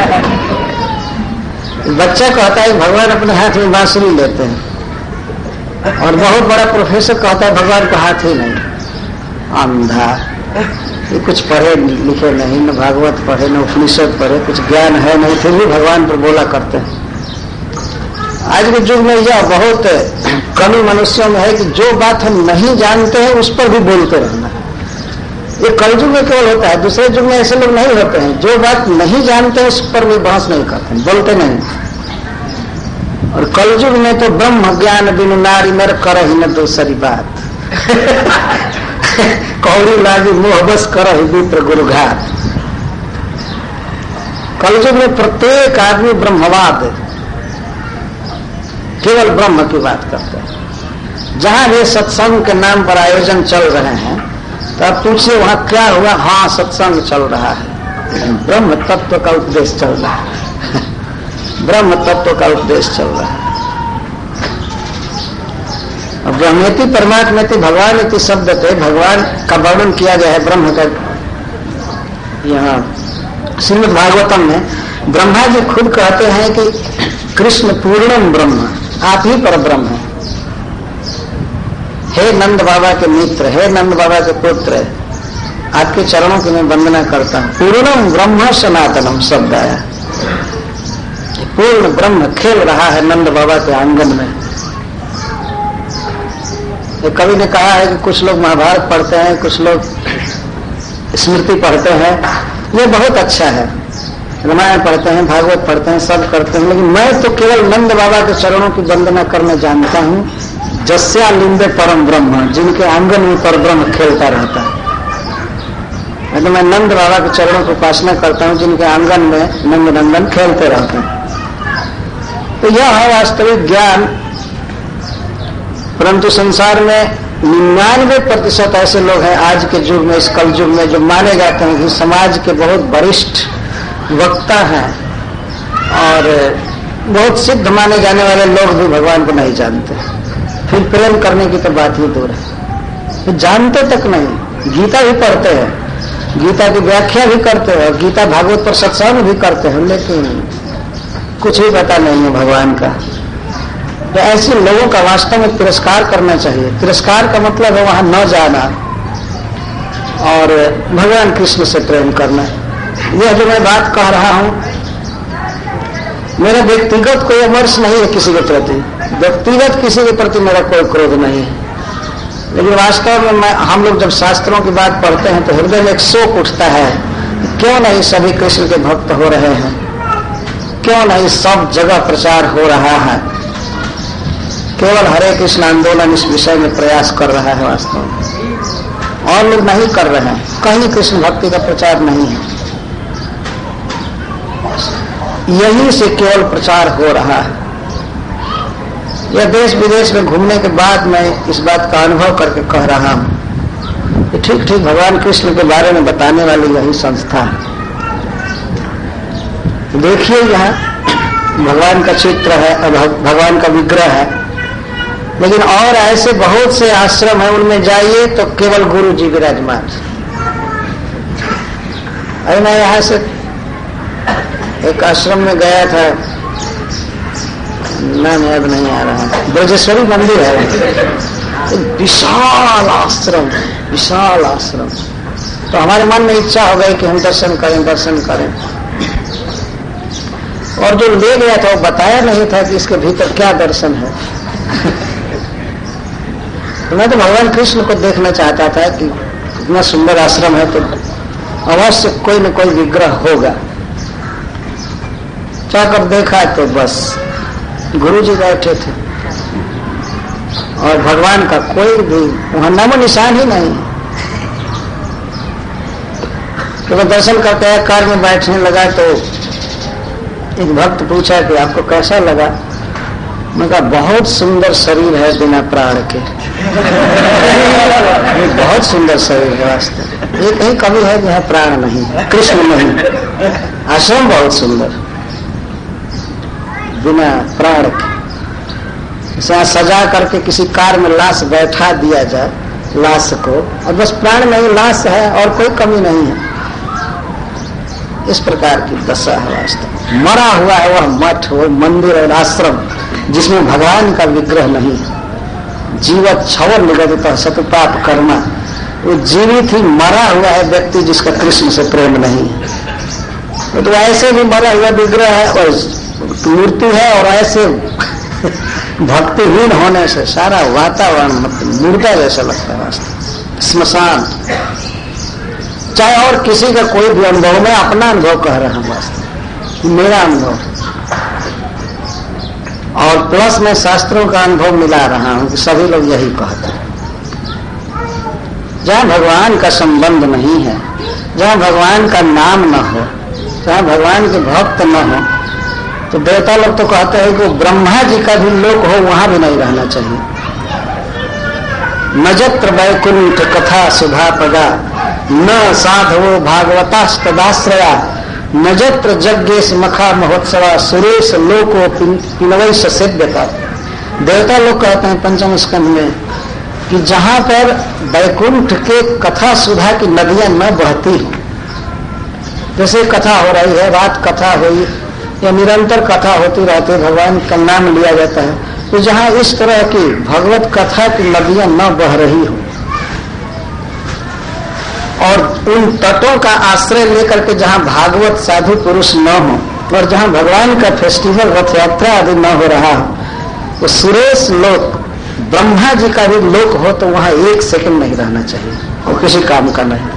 बच्चा कहता है भगवान अपने हाथ में बांसुरी लेते हैं, और बहुत बड़ा प्रोफेसर कहता है भगवान को हाथ ही नहीं। अंधा, ये कुछ पढ़े लिखे नहीं, न भागवत पढ़े, न उपनिषद पढ़े, कुछ ज्ञान है नहीं, फिर भी भगवान पर बोला करते हैं। आज के युग में यह बहुत कमी मनुष्यों में है कि जो बात हम नहीं जानते हैं उस पर भी बोलते रहना। ये कलयुग में केवल होता है, दूसरे युग में ऐसे लोग नहीं होते हैं। जो बात नहीं जानते हैं उस पर भी बहस नहीं करते, बोलते नहीं। और कलयुग में तो ब्रह्म ज्ञान बिनु नारी नर कर ही न दूसरी बात। कौड़ी लागी मोह बस कर ही मित्र गुरुघात। कलयुग में प्रत्येक आदमी ब्रह्मवाद, केवल ब्रह्म की बात करते हैं। जहां भी सत्संग के नाम पर आयोजन चल रहे हैं तो आप पूछिए वहां क्या हुआ? हाँ, सत्संग चल रहा है, ब्रह्म तत्व का उपदेश चल रहा है। ब्रह्म तत्व का उपदेश चल रहा है। ब्रह्मेति परमात्मेति भगवान इति शब्द थे, भगवान का वर्णन किया गया है ब्रह्म का। यहाँ श्रीमद् भागवतम में ब्रह्मा जी खुद कहते हैं कि कृष्ण पूर्णम ब्रह्म, आप ही पर ब्रह्म है। हे नंद बाबा के मित्र, हे नंद बाबा के पुत्र, आपके चरणों की मैं वंदना करता हूं। पूर्णम ब्रह्म सनातनम शब्द आया, पूर्ण ब्रह्म खेल रहा है नंद बाबा के आंगन में। कवि ने कहा है कि कुछ लोग महाभारत पढ़ते हैं, कुछ लोग स्मृति पढ़ते हैं, ये बहुत अच्छा है, रामायण पढ़ते हैं, भागवत पढ़ते हैं, सब करते हैं, लेकिन मैं तो केवल नंद बाबा के चरणों की वंदना करना जानता हूँ। जस्या लिंदे परम ब्रह्म, जिनके आंगन में पर ब्रह्म खेलता रहता है। तो मैं नंद बाबा के चरणों की उपासना करता हूँ, जिनके आंगन में नंद नंदन खेलते रहते हैं। तो यह है वास्तविक ज्ञान। परंतु संसार में 99% ऐसे लोग हैं आज के युग में, इस कल युग में, जो माने जाते हैं कि समाज के बहुत वरिष्ठ वक्ता हैं और बहुत सिद्ध माने जाने वाले लोग भी भगवान को नहीं जानते। फिर प्रेम करने की तो बात ही दूर है, तो जानते तक नहीं। गीता भी पढ़ते हैं, गीता की व्याख्या भी करते हैं, गीता भागवत पर सत्संग भी करते हैं, लेकिन कुछ भी पता नहीं है भगवान का। तो ऐसे लोगों का वास्तव में तिरस्कार करना चाहिए। तिरस्कार का मतलब है वहां न जाना और भगवान कृष्ण से प्रेम करना। यह जो मैं बात कह रहा हूं, मेरा व्यक्तिगत कोई अमर्ष नहीं है किसी के प्रति, व्यक्तिगत किसी के प्रति मेरा कोई क्रोध नहीं है, लेकिन वास्तव में हम लोग जब शास्त्रों की बात पढ़ते हैं तो हृदय में एक शोक उठता है, क्यों नहीं सभी कृष्ण के भक्त हो रहे हैं, क्यों नहीं सब जगह प्रचार हो रहा है। केवल हरे कृष्ण आंदोलन इस विषय में प्रयास कर रहा है वास्तव में, और लोग नहीं कर रहे हैं। कहीं कृष्ण भक्ति का प्रचार नहीं है, यहीं से केवल प्रचार हो रहा है। यह देश विदेश में घूमने के बाद मैं इस बात का अनुभव करके कह रहा हूं कि ठीक ठीक भगवान कृष्ण के बारे में बताने वाली यही संस्था है। देखिए यहाँ भगवान का चित्र है, भगवान का विग्रह है, लेकिन और ऐसे बहुत से आश्रम है, उनमें जाइए तो केवल गुरु जी विराजमान। अरे मैं यहाँ से एक आश्रम में गया था, नाम याद नहीं आ रहा, ब्रजेश्वरी मंदिर है, विशाल आश्रम, विशाल आश्रम। तो हमारे मन में इच्छा हो गई कि हम दर्शन करें। और जो ले गया था वो बताया नहीं था कि इसके भीतर क्या दर्शन है। तो मैं तो भगवान कृष्ण को देखना चाहता था कि इतना सुंदर आश्रम है तो अवश्य कोई न कोई विग्रह होगा। जाकर देखा तो बस गुरु जी बैठे थे और भगवान का कोई भी वहां नामो निशान ही नहीं। तो मैं दर्शन करके कार में बैठने लगा तो एक भक्त पूछा कि आपको कैसा लगा। मैं कहा बहुत सुंदर शरीर है बिना प्राण के। बहुत सुंदर शरीर है वास्तव। ये कहीं कभी है जहाँ प्राण नहीं है, कृष्ण नहीं। आश्रम बहुत सुंदर बिना प्राण के। जैसे सजा करके किसी कार में लाश बैठा दिया जाए, लाश को, और बस प्राण नहीं, लाश है और कोई कमी नहीं है। इस प्रकार की दशा है वास्तव। मरा हुआ है वह मठ, वह मंदिर और आश्रम जिसमें भगवान का विग्रह नहीं है। जीवत छवर निगदित सतपाप कर्मा, वो जीवित ही मरा हुआ है व्यक्ति जिसका कृष्ण से प्रेम नहीं है। तो ऐसे भी मरा हुआ विग्रह है और मूर्ति है, और ऐसे भक्तिहीन होने से सारा वातावरण मुर्दा जैसा लगता है वास्तव, स्मशान। चाहे और किसी का कोई भी अनुभव, मैं अपना अनुभव कह रहा हूं वास्तव, मेरा अनुभव, और प्लस में शास्त्रों का अनुभव मिला रहा हूं कि सभी लोग यही कहते हैं। जहां भगवान का संबंध नहीं है, जहां भगवान का नाम न हो, जहां भगवान के भक्त न हो, तो देवता लोग तो कहते हैं कि ब्रह्मा जी का भी लोक हो वहां भी नहीं रहना चाहिए। न जत्र वैकुंठ कथा सुधा पदा, न साधवो भागवतास्तदाश्रया, न जत्र यज्ञेश मखा महोत्सवा, सुरेश लोको पिनवैश सेव्यता। देवता लोग कहते हैं पंचम स्कंध में कि जहां पर वैकुंठ के कथा सुधा की नदियां न बहती हो, जैसे कथा हो रही है, रात कथा हुई या निरंतर कथा होती रहती है, भगवान का नाम लिया जाता है, तो जहां इस तरह की भगवत कथा की नदियां न बह रही हो और उन तटों का आश्रय लेकर के जहां भागवत साधु पुरुष न हो, और जहां भगवान का फेस्टिवल रथ यात्रा आदि न हो रहा हो, तो सुरेश लोक ब्रह्मा जी का भी लोक हो तो वहां 1 सेकंड नहीं रहना चाहिए, वो किसी काम का नहीं।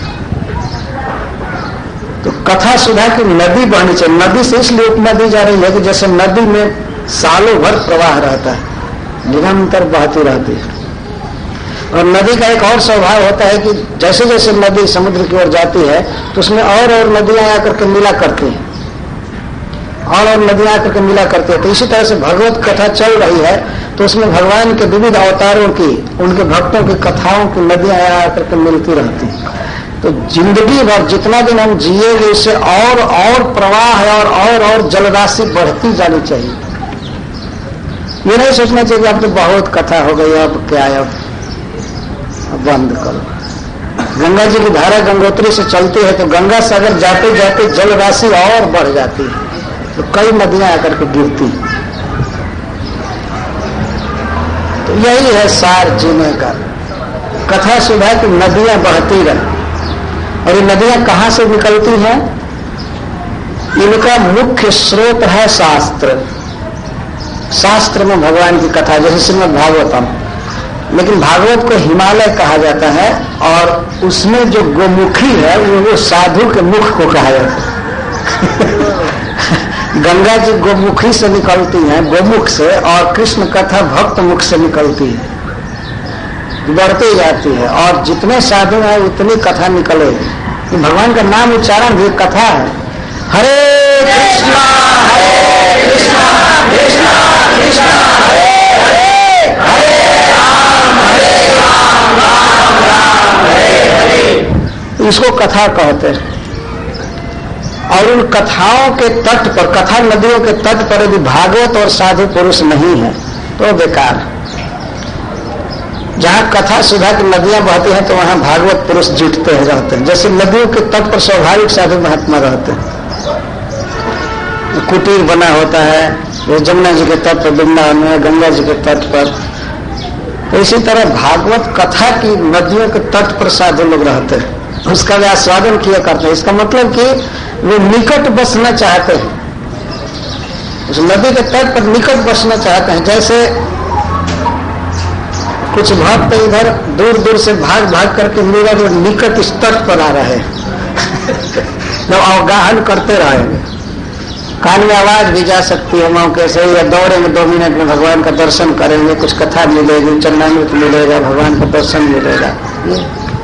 तो कथा सुधा की नदी बहनी चाहिए। नदी से इसलिए उपमा दी जा रही है कि जैसे नदी में सालों भर प्रवाह रहता है, निरंतर बहती रहती है। और नदी का एक और स्वभाव होता है कि जैसे जैसे नदी समुद्र की ओर जाती है तो उसमें और नदियां आकर के मिला करती हैं, और नदियां आकर के मिला करती है। तो इसी तरह से भगवत कथा चल रही है तो उसमें भगवान के विविध अवतारों की, उनके भक्तों की कथाओं की नदियां आकर के मिलती रहती हैं। तो जिंदगी भर जितना दिन हम जिएंगे इससे और प्रवाह है और जलराशि बढ़ती जानी चाहिए। ये नहीं सोचना चाहिए कि अब तो बहुत कथा हो गई, अब क्या है, अब बंद करो। गंगा जी की धारा गंगोत्री से चलती है तो गंगा सागर जाते जाते जल राशि और बढ़ जाती है, तो कई नदियां आकर के गिरती। तो यही है सार जीने का, कथा सुधा की नदियां बहती रहे। और ये नदियां कहां से निकलती हैं? इनका मुख्य स्रोत है शास्त्र। शास्त्र में भगवान की कथा, जैसे श्रीमद् भागवतम, लेकिन भागवत को हिमालय कहा जाता है और उसमें जो गोमुखी है वो साधु के मुख को कहा जाता है। गंगा जी गोमुखी से निकलती हैं, गोमुख से, और कृष्ण कथा भक्त मुख से निकलती है, बढ़ती जाती है। और जितने साधु हैं उतनी कथा निकलेगी। तो भगवान का नाम उच्चारण भी कथा है। हरे कृष्णा कृष्णा कृष्णा हरे हरे, हरे राम राम राम हरे हरे। इसको कथा कहते हैं। और उन कथाओं के तट पर, कथा नदियों के तट पर यदि भागवत और साधु पुरुष नहीं है तो बेकार। जहां कथा सुधा की नदियां बहती हैं तो वहां भागवत पुरुष जुटते रहते हैं। जैसे नदियों के तट पर स्वाभाविक साधु महात्मा रहते हैं, कुटीर बना होता है जमुना जी के तट पर, वृंदावन में गंगा जी के तट पर। तो इसी तरह भागवत कथा की नदियों के तट पर साधु लोग रहते हैं, उसका वे आस्वादन किया करते हैं। इसका मतलब कि वे निकट बसना चाहते हैं, उस नदी के तट पर निकट बसना चाहते हैं। जैसे कुछ भक्त इधर दूर दूर से भाग भाग करके मेरा जो निकट इस तट पर आ रहे जब अवगाहन करते रहेंगे, कान में आवाज भी जा सकती है मौके से, या दौड़ेंगे 2 मिनट में भगवान का दर्शन करेंगे, कुछ कथा मिलेगी, चरणामृत मिलेगा, भगवान का दर्शन मिलेगा। ये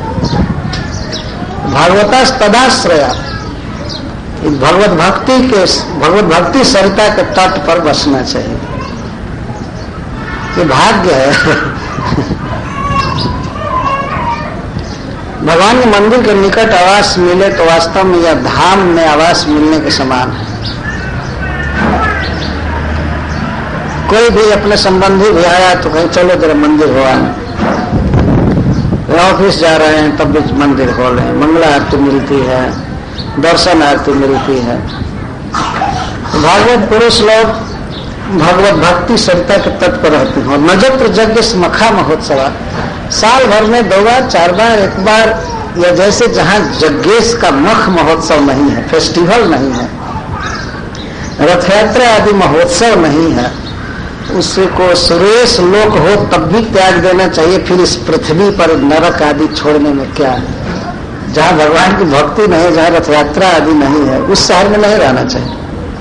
भागवता तदाश्रया, भगवत भक्ति सरिता के तट पर बसना चाहिए। ये भाग्य है। भगवान के मंदिर के निकट आवास मिले तो वास्तव में यह धाम में आवास मिलने के समान है। कोई भी अपने संबंधी भी आया तो कहीं चलो तेरा मंदिर हो आना, ऑफिस जा रहे हैं तब भी मंदिर खोले, मंगला आरती मिलती है, दर्शन आरती मिलती है। भागवत पुरुष लोग भगवत भक्ति सरिता के तट पर रहते हैं। और नजत्र यज्ञ मखा महोत्सव साल भर में 2 बार 4 बार 1 बार, या जैसे जहां यज्ञेश का मख महोत्सव नहीं है, फेस्टिवल नहीं है, रथ यात्रा आदि महोत्सव नहीं है, उसको सुरेश लोक हो तब भी त्याग देना चाहिए। फिर इस पृथ्वी पर नरक आदि छोड़ने में क्या है? जहां भगवान की भक्ति नहीं है, जहां रथ यात्रा आदि नहीं है, उस शहर में नहीं रहना चाहिए।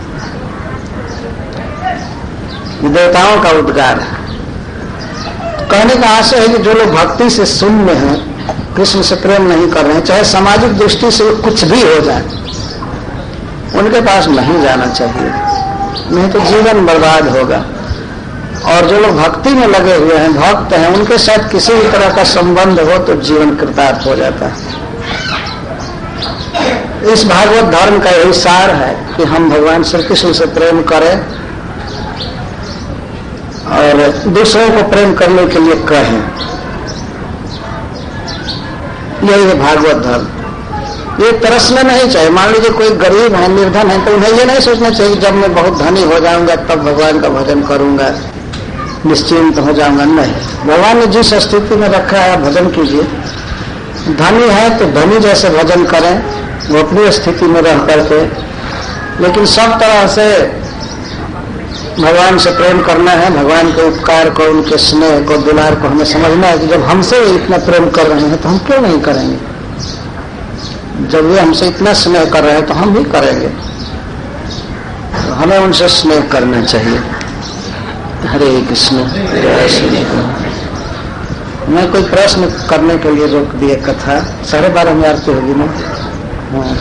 देवताओं का उद्गार है। कहने का आशय है कि जो लोग भक्ति से शून्य हैं, कृष्ण से प्रेम नहीं कर रहे हैं, चाहे सामाजिक दृष्टि से कुछ भी हो जाए, उनके पास नहीं जाना चाहिए, नहीं तो जीवन बर्बाद होगा। और जो लोग भक्ति में लगे हुए हैं, भक्त हैं, उनके साथ किसी भी तरह का संबंध हो तो जीवन कृतार्थ हो जाता है। इस भागवत धर्म का यही सार है कि हम भगवान श्री कृष्ण से प्रेम करें और दूसरों को प्रेम करने के लिए कहें। यही है भागवत धर्म। ये तरसना नहीं चाहिए। मान लीजिए कोई गरीब है, निर्धन है, तो उन्हें ये नहीं सोचना चाहिए जब मैं बहुत धनी हो जाऊंगा तब भगवान का भजन करूंगा, निश्चिंत हो जाऊंगा। नहीं, भगवान ने जिस स्थिति में रखा है भजन कीजिए। धनी है तो धनी जैसे भजन करें, वो अपनी स्थिति में रह करके, लेकिन सब तरह से भगवान से प्रेम करना है, भगवान के उपकार को, उनके स्नेह को, दुलार को हमें समझना है कि जब हमसे इतना प्रेम कर रहे हैं तो हम क्यों नहीं करेंगे। जब वे हमसे इतना स्नेह कर रहे हैं तो हम भी करेंगे। तो हमें उनसे स्नेह करना चाहिए। हरे कृष्ण। मैं कोई प्रश्न करने के लिए रोक दिए कथा 12:30 में आरती होगी ना। हाँ,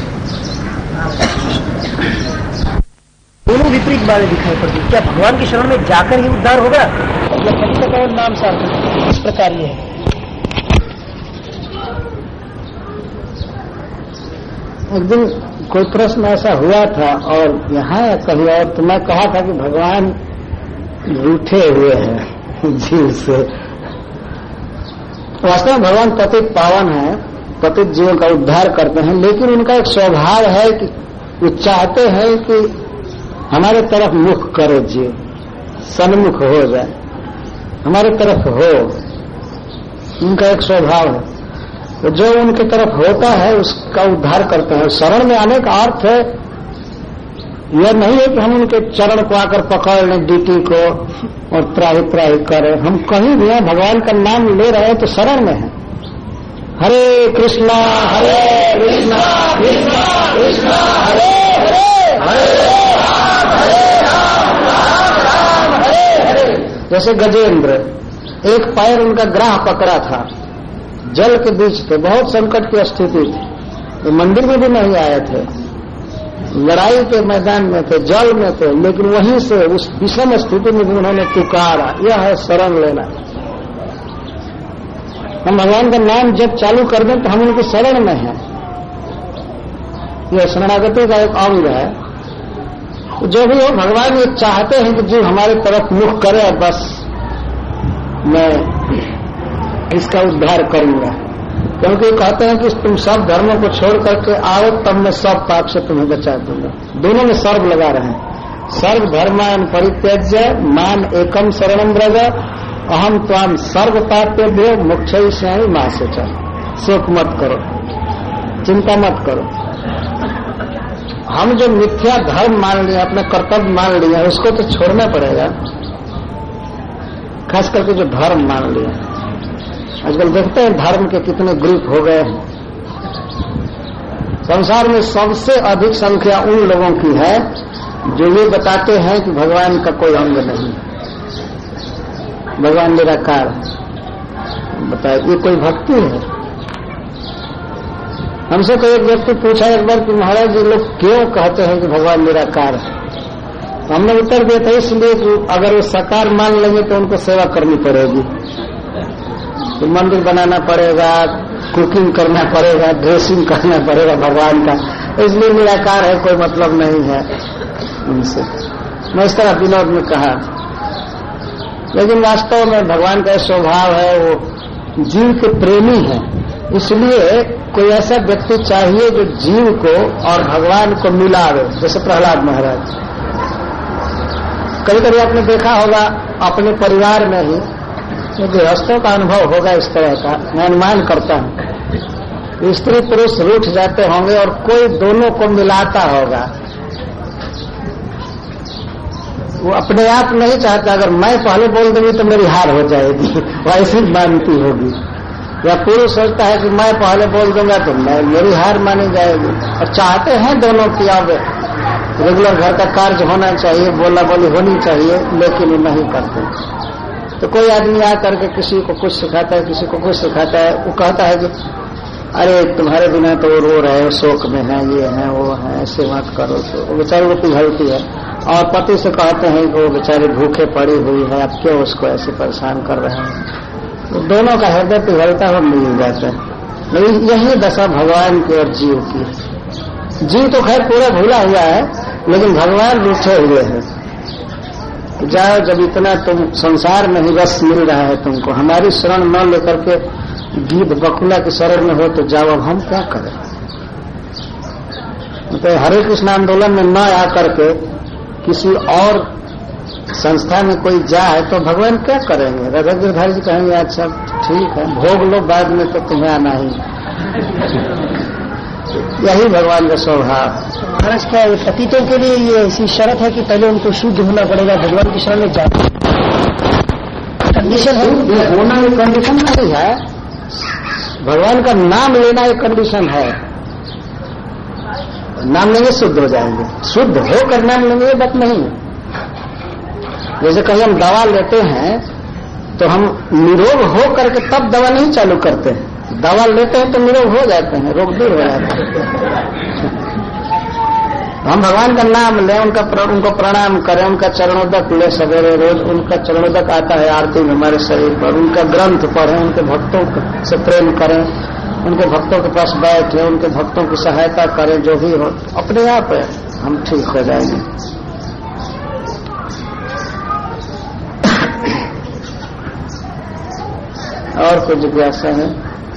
दोनों विपरीत बातें दिखाई पड़ती। क्या भगवान की शरण में जाकर ही उद्धार होगा या कभी तक और नाम सार्थक? इस प्रकार ये है। एक दिन कोई प्रश्न ऐसा हुआ था और यहाँ कहीं और, तो मैं कहा था कि भगवान रूठे हुए हैं जीव से। वास्तव में भगवान पतित पावन है, पतित जीवों का उद्धार करते हैं, लेकिन उनका एक स्वभाव है कि वो चाहते हैं कि हमारे तरफ मुख करे जीव, सन्मुख हो जाए, हमारे तरफ हो। उनका एक स्वभाव है, तो जो उनके तरफ होता है उसका उद्धार करते हैं। शरण में आने का अर्थ है यह नहीं है कि हम उनके चरण को आकर पकड़ लें डीटी को और त्राही त्राही करें। हम कहीं भी हैं, भगवान का नाम ले रहे हैं तो शरण में है। हरे कृष्णा कृष्णा कृष्णा हरे हरे, हरे राम राम हरे हरे। जैसे गजेंद्र, एक पैर उनका ग्राह पकड़ा था, जल के बीच थे, बहुत संकट की स्थिति थी, तो मंदिर में भी नहीं आए थे, लड़ाई के मैदान में थे, जल में थे, लेकिन वहीं से उस विषम स्थिति में भी उन्होंने पुकारा। यह है शरण लेना। हम भगवान का नाम जब चालू कर दें तो हम उनकी शरण में हैं। यह शरणागति का एक अंग है। जो भी हो, भगवान ये चाहते हैं कि जो हमारे तरफ मुख करे, बस मैं इसका उद्धार करूंगा। क्योंकि कहते हैं कि तुम सब धर्मों को छोड़ करके आओ, तब मैं सब पाप से तुम्हें बचा दूंगा। दोनों में सर्व लगा रहे हैं। सर्व धर्मान परित्यज्य माम एकम शरणं व्रज, अहम त्वाम सर्व पापेभ्यो मोक्षयिष्यामि मा शुचः। शोक मत करो, चिंता मत करो। हम जो मिथ्या धर्म मान लिया, अपना कर्तव्य मान लिया, उसको तो छोड़ना पड़ेगा। खास करके जो धर्म मान लिया, आजकल देखते हैं धर्म के कितने ग्रुप हो गए हैं। संसार में सबसे अधिक संख्या उन लोगों की है जो ये बताते हैं कि भगवान का कोई अंग नहीं, भगवान निराकार है। बताए ये कोई भक्ति है? हमसे कोई एक व्यक्ति पूछा एक बार कि महाराज जी लोग क्यों कहते हैं कि भगवान निराकार है? हमने उत्तर दिया था इसलिए कि अगर वो साकार मान लेंगे तो उनको सेवा करनी पड़ेगी, तो मंदिर बनाना पड़ेगा, कुकिंग करना पड़ेगा, ड्रेसिंग करना पड़ेगा भगवान का, इसलिए निराकार है, कोई मतलब नहीं है उनसे। मैं इस तरह विनोद में कहा, लेकिन वास्तव में भगवान का स्वभाव है, वो जीव के प्रेमी है। इसलिए कोई ऐसा व्यक्ति चाहिए जो जीव को और भगवान को मिलावे, जैसे प्रहलाद महाराज। कभी कभी आपने देखा होगा अपने परिवार में ही, गृहस्थों का अनुभव होगा इस तरह का, मैं अनुमान करता हूं, स्त्री पुरुष रूठ जाते होंगे और कोई दोनों को मिलाता होगा। वो अपने आप नहीं चाहता, अगर मैं पहले बोल दूंगी तो मेरी हार हो जाएगी, वो ऐसी मानती होगी। या पुरुष सोचता है कि मैं पहले बोल दूंगा तो मेरी हार मानी जाएगी। और चाहते हैं दोनों की अब रेगुलर घर का कार्य होना चाहिए, बोला बोली होनी चाहिए, लेकिन वो नहीं करते। तो कोई आदमी आ करके किसी को कुछ सिखाता है, किसी को कुछ सिखाता है, वो कहता है कि अरे तुम्हारे बिना तो वो रो रहे हैं, शोक में है, ये है वो है, ऐसे मत करो। तो वो बेचारी वो पिघलती है और पति से कहते हैं कि वो बेचारी भूखे पड़ी हुई है, आप क्यों उसको ऐसे परेशान कर रहे हैं। तो दोनों का हृदय पिघलता हुआ मिल जाता है। लेकिन यही दशा भगवान की और जीव की। जीव तो खैर पूरा भूला हुआ है, लेकिन भगवान रूठे हुए हैं। जाओ, जब इतना तुम संसार में ही रस मिल रहा है तुमको, हमारी शरण न लेकर के गीत बकुला की शरण में हो तो जाओ, अब हम क्या करें। तो हरे कृष्ण आंदोलन में न आकर के किसी और संस्था में कोई जाए तो भगवान क्या करेंगे? राधा गिरधारी जी कहेंगे अच्छा ठीक है, भोग लो, बाद में तो तुम्हें आना ही। यही भगवान का स्वभाव। महाराज क्या ये पतितों के लिए ये ऐसी शर्त है कि पहले उनको शुद्ध होना पड़ेगा, भगवान की शरण में जाना कंडीशन है? होना ये कंडीशन नहीं है, भगवान का नाम लेना एक कंडीशन है। नाम लेंगे शुद्ध हो जाएंगे, शुद्ध होकर नाम लेंगे ये बात नहीं है। जैसे कहीं हम दवा लेते हैं तो हम निरोग हो करके तब दवा नहीं चालू करते हैं, दवा लेते हैं तो निरोग हो जाते हैं, रोग दूर हो जाता है। हम भगवान का नाम लें, उनको प्रणाम करें, उनका चरणोदक ले, सवेरे रोज उनका चरणोदक आता है आरती में हमारे शरीर पर, उनका ग्रंथ पढ़ें, उनके भक्तों से प्रेम करें, उनके भक्तों के पास बैठे, उनके भक्तों की सहायता करें, जो भी हो अपने आप हम ठीक हो जाएंगे। और कोई जिज्ञासा है?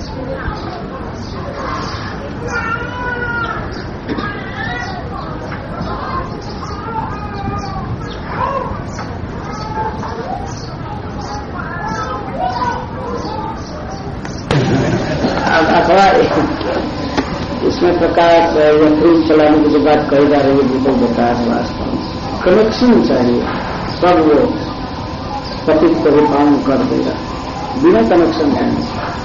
अथवा इसमें प्रकाश या फिल्म चलाने की जो बात कही जा रही है बिल्कुल बेकार है। वास्तव में कनेक्शन चाहिए, सब वो पतित को भी काम कर देगा, बिना कनेक्शन है।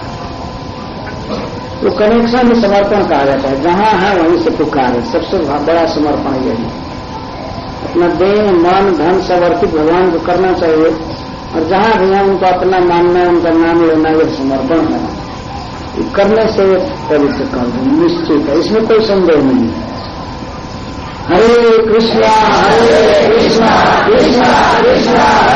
तो कनेक्शन में समर्पण कहा जाता है, जहां है वहीं से पुकार है, सबसे बड़ा समर्पण यही। अपना देह मन धन सब अर्पित भगवान को करना चाहिए, और जहां भी है उनको अपना मानना, उनका नाम लेना ये समर्पण है। करने से पवित्र कर दो, निश्चित है, इसमें कोई संदेह नहीं है। हरे कृष्णा कृष्णा कृष्णा कृष्णा